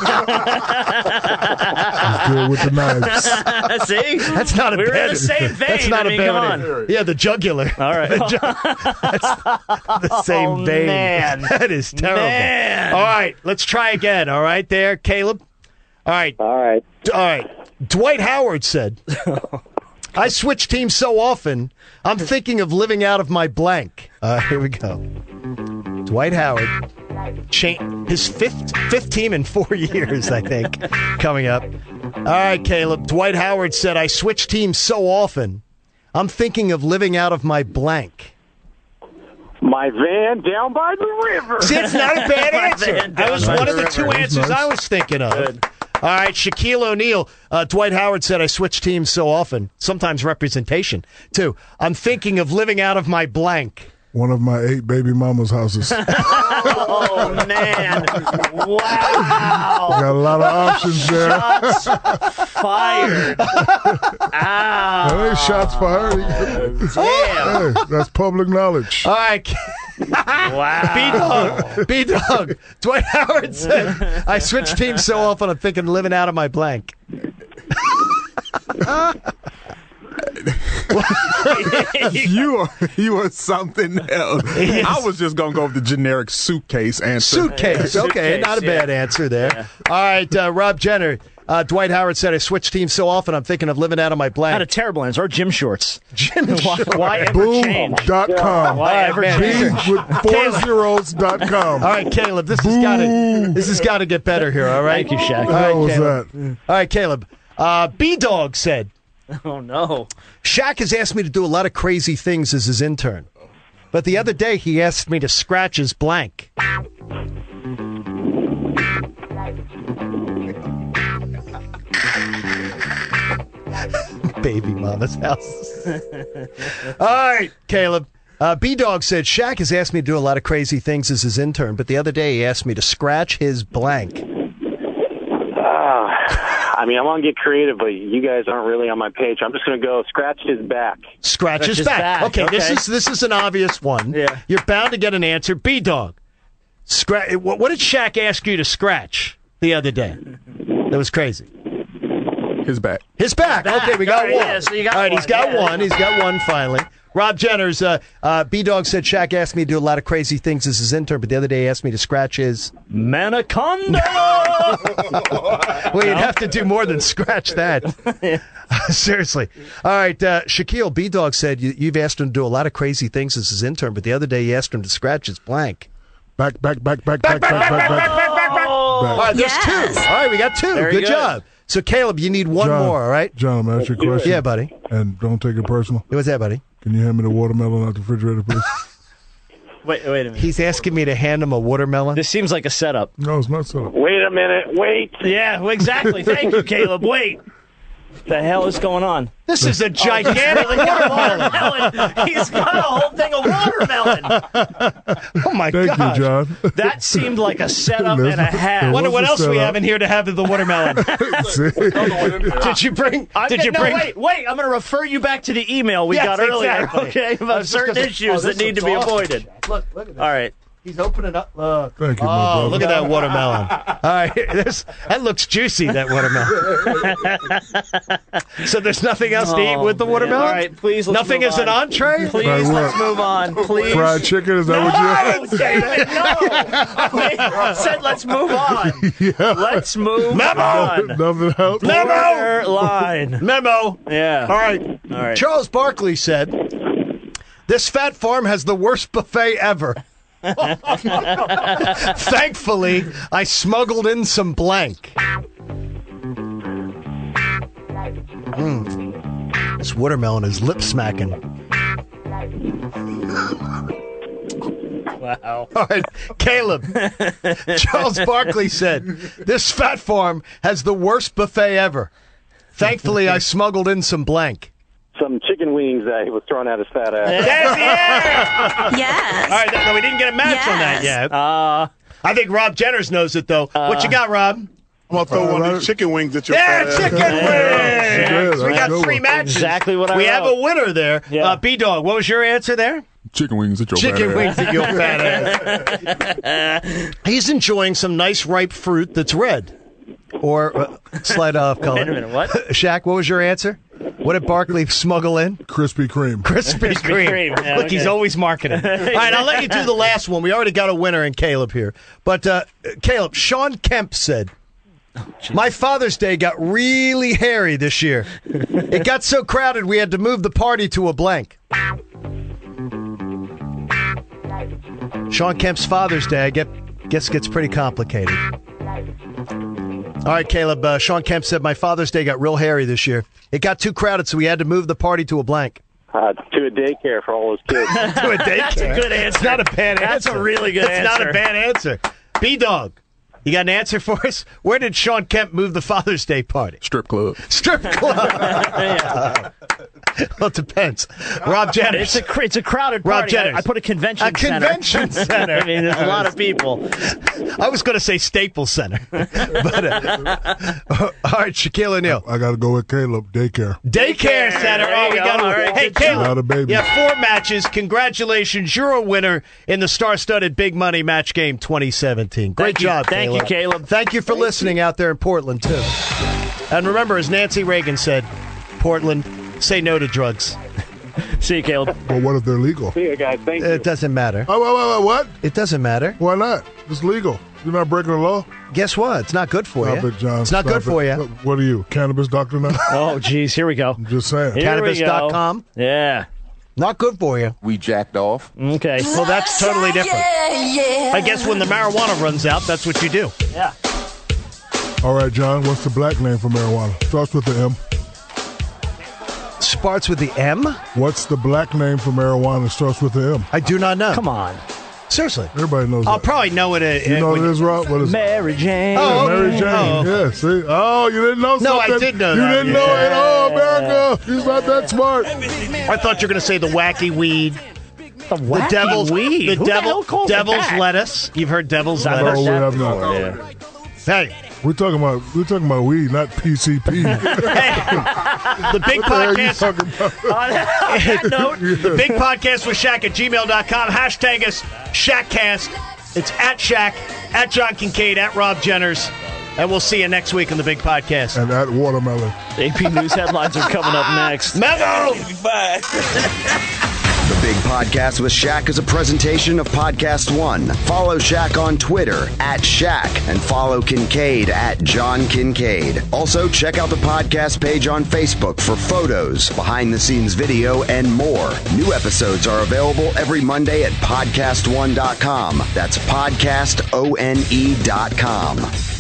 He's good with the knives. See? That's not a we bad. We're in the same vein. That's not I mean, a bad. come on. Yeah, the jugular. All right. The, ju- that's the same Oh, vein. man. That is terrible. Man. All right, let's try again. All right, there, Caleb. All right. All right. All right. Dwight Howard said, I switch teams so often, I'm thinking of living out of my blank. Uh, here we go. Dwight Howard, cha- his fifth fifth team in four years, I think, coming up. All right, Caleb. Dwight Howard said, I switch teams so often, I'm thinking of living out of my blank. My van down by the river. See, it's not a bad My answer. van That was down by one of the the two river. answers Nice. I was thinking of. Good. All right, Shaquille O'Neal. Uh, Dwight Howard said, I switch teams so often, sometimes representation, too. I'm thinking of living out of my blank. One of my eight baby mama's houses. Oh, man. Wow. Got a lot of options there. Shots fired. Ow. That ain't shots fired. Damn. Hey, that's public knowledge. All right. Wow. B-Dog. B-Dog. Dwight Howard said, I switch teams so often, I'm thinking of living out of my blank. you are you are something else. Yes. I was just gonna go with the generic suitcase answer. Suitcase. Okay, Suitcase, not a bad yeah. answer there. Yeah. All right, uh, Rob Jenner. Uh, Dwight Howard said, I switch teams so often, I'm thinking of living out of my blank. Not a terrible answer. Or gym shorts. Gym Why, shorts. why ever change? Boom dot com. Why ever man. change? Beans with four zeros dot com. All right, Caleb, this has got to this has got to get better here. All right, Thank you, Shaq. All What the hell right, was Caleb. that? All right, Caleb. Uh, B-Dog said, Oh, no. Shaq has asked me to do a lot of crazy things as his intern, but the other day he asked me to scratch his blank. Baby mama's house. All right, Caleb. Uh, B-Dog said, Shaq has asked me to do a lot of crazy things as his intern, but the other day he asked me to scratch his blank. Uh, I mean, I want to get creative, but you guys aren't really on my page. I'm just going to go scratch his back. Scratch, Scratch his his back. back. Okay, this Okay. is this is an obvious one. Yeah. You're bound to get an answer. B-Dog. Scratch. What, what did Shaq ask you to scratch the other day? That was crazy. His back. His back. Back. Okay, we got All right, one. yeah, so you got All right, he's one. got Yeah. one. He's got one finally. Rob Jenner's uh, uh, B-Dog said Shaq asked me to do a lot of crazy things as his intern, but the other day he asked me to scratch his. Manaconda! Well, you'd have to do more than scratch that. Seriously. All right, uh, Shaquille, B-Dog said you, you've asked him to do a lot of crazy things as his intern, but the other day you asked him to scratch his blank. Back, back, back, back, back, back, back, back. All right, there's Yes. two. All right, we got two. Very Good, good. job. So, Caleb, you need one John, more, all right? John, I'm going to ask you a question. Yeah, buddy. And don't take it personal. What's that, buddy? Can you hand me the watermelon out the refrigerator, please? Wait, wait a minute. He's asking me to hand him a watermelon. This seems like a setup. No, it's not so. Wait a minute. Wait. Yeah, well, exactly. Thank you, Caleb. Wait. The hell is going on? This is a gigantic watermelon. Watermelon. He's got a whole thing of watermelon. Oh, my Thank gosh. you, John. That seemed like a setup There's and a no- half. Wonder what What's else the we setup? have in here to have the watermelon. See? Did you bring? I'm Did gonna- you no, bring? wait, wait. I'm going to refer you back to the email we Yes, got earlier, exactly. okay, I about was just certain gonna say, issues oh, that this need to looks be awesome. avoided. Look, look at this. All right. He's opening up. Look. Thank you, my Oh, brother. look at that watermelon. All right. This, that looks juicy, that watermelon. So there's nothing else to eat with the watermelon? All right, please. Let's Nothing move as an on. entree? Please, Right, let's what? move on. Please. Fried chicken, is that No, what you David, no. I said let's move on. Yeah. Let's move Memo! on. Nothing else? Memo! Line. Memo. Yeah. All right. All right. Charles Barkley said, "This fat farm has the worst buffet ever. Thankfully, I smuggled in some blank." Mm. This watermelon is lip smacking. Wow. All right, Caleb. Charles Barkley said, "This fat farm has the worst buffet ever. Thankfully, I smuggled in some blank." Some chicken wings that he was throwing out his fat ass. There's the air! Yes. All right, no, we didn't get a match on that Yes. yet. Uh, I think Rob Jenners knows it, though. what you got, Rob? I'm gonna throw Uh, one of right. these chicken wings at your Yeah, fat ass. chicken Yeah, wings! We that's got a good three one. matches. Exactly what I We have wrote. a winner there. Yeah. Uh, B-Dog, what was your answer there? Chicken wings at your Chicken fat wings ass. at your fat ass. He's enjoying some nice ripe fruit that's red. Or uh, slight off color. Wait a minute, what? Shaq, what was your answer? What did Barkley smuggle in? Krispy Kreme. Krispy Kreme. Kreme, yeah, Look, okay. he's always marketing. All right, I'll let you do the last one. We already got a winner in Caleb here. But, uh, Caleb, Sean Kemp said, "My Father's Day got really hairy this year. It got so crowded we had to move the party to a blank." Sean Kemp's Father's Day, I get, guess, gets pretty complicated. All right, Caleb, uh, Sean Kemp said, "My Father's Day got real hairy this year. It got too crowded, so we had to move the party to a blank." Uh, to a daycare for all his kids. To a daycare. That's a good answer. It's not a bad answer. That's a really good it's answer. not a bad answer. B-Dog, you got an answer for us? Where did Sean Kemp move the Father's Day party? Strip club. Strip club. Well, it depends. Rob Jenners. It's a cr- it's a crowded Rob party. I, Jenners. I put a convention A center. convention center. I mean, there's a lot of people. I was going to say Staples Center. but, uh, all right, Shaquille O'Neal. I got to go with Caleb. Daycare. Daycare Center. There Oh, you we go. got All to. right, Hey, good job. Caleb. Not a baby. You have four matches. Congratulations. You're a winner in the star-studded Big Money Match Game twenty seventeen. Great Thank you. job, Thank you, Caleb. Caleb. Thank you for listening out there in Portland, too. And remember, as Nancy Reagan said, Portland, say no to drugs. See you, Caleb. But what if they're legal? See you guys. Thank you. It doesn't matter. Oh, wait, wait, wait, what? It doesn't matter. Why not? It's legal. You're not breaking the law? Guess what? It's not good for Stop you. it, John. It's not Stop good for it. you. What are you, cannabis doctor now? Oh, geez. Here we go. I'm just saying. Here Cannabis we go. dot com. Yeah. Not good for you. We jacked off. Okay. Well, that's totally different. I guess when the marijuana runs out, that's what you do. Yeah. All right, John, what's the black name for marijuana? Starts with the M. Starts with the M? What's the black name for marijuana? Starts with the M. I do not know. Come on. Seriously. Everybody knows I'll that. probably know it. Uh, You know when- what it is, Rob? What is it? Mary Jane. Oh, Mary Jane. Oh. Yeah, see? Oh, you didn't know something? No, I did know you that. didn't know it? Oh, America. He's not that smart. I thought you were going to say the wacky weed. The, The wacky devil's weed. The Who devil, the hell calls it devil's that? lettuce. You've heard devil's I've lettuce. No, we that have not. before, yeah. Hey, We're talking about we're talking about weed, not P C P. hey, the big What the hell are you podcast. talking about? On that note, The big podcast with Shaq at gmail dot com. Hashtag us ShaqCast. It's at Shaq, at John Kincaid, at Rob Jenners. And we'll see you next week on the big podcast. And that watermelon. A P News headlines are coming up next. Memo! Bye. The Big Podcast with Shaq is a presentation of Podcast One. Follow Shaq on Twitter at Shaq and follow Kincaid at John Kincaid. Also, check out the podcast page on Facebook for photos, behind the scenes video, and more. New episodes are available every Monday at podcast one dot com. That's podcast one dot com.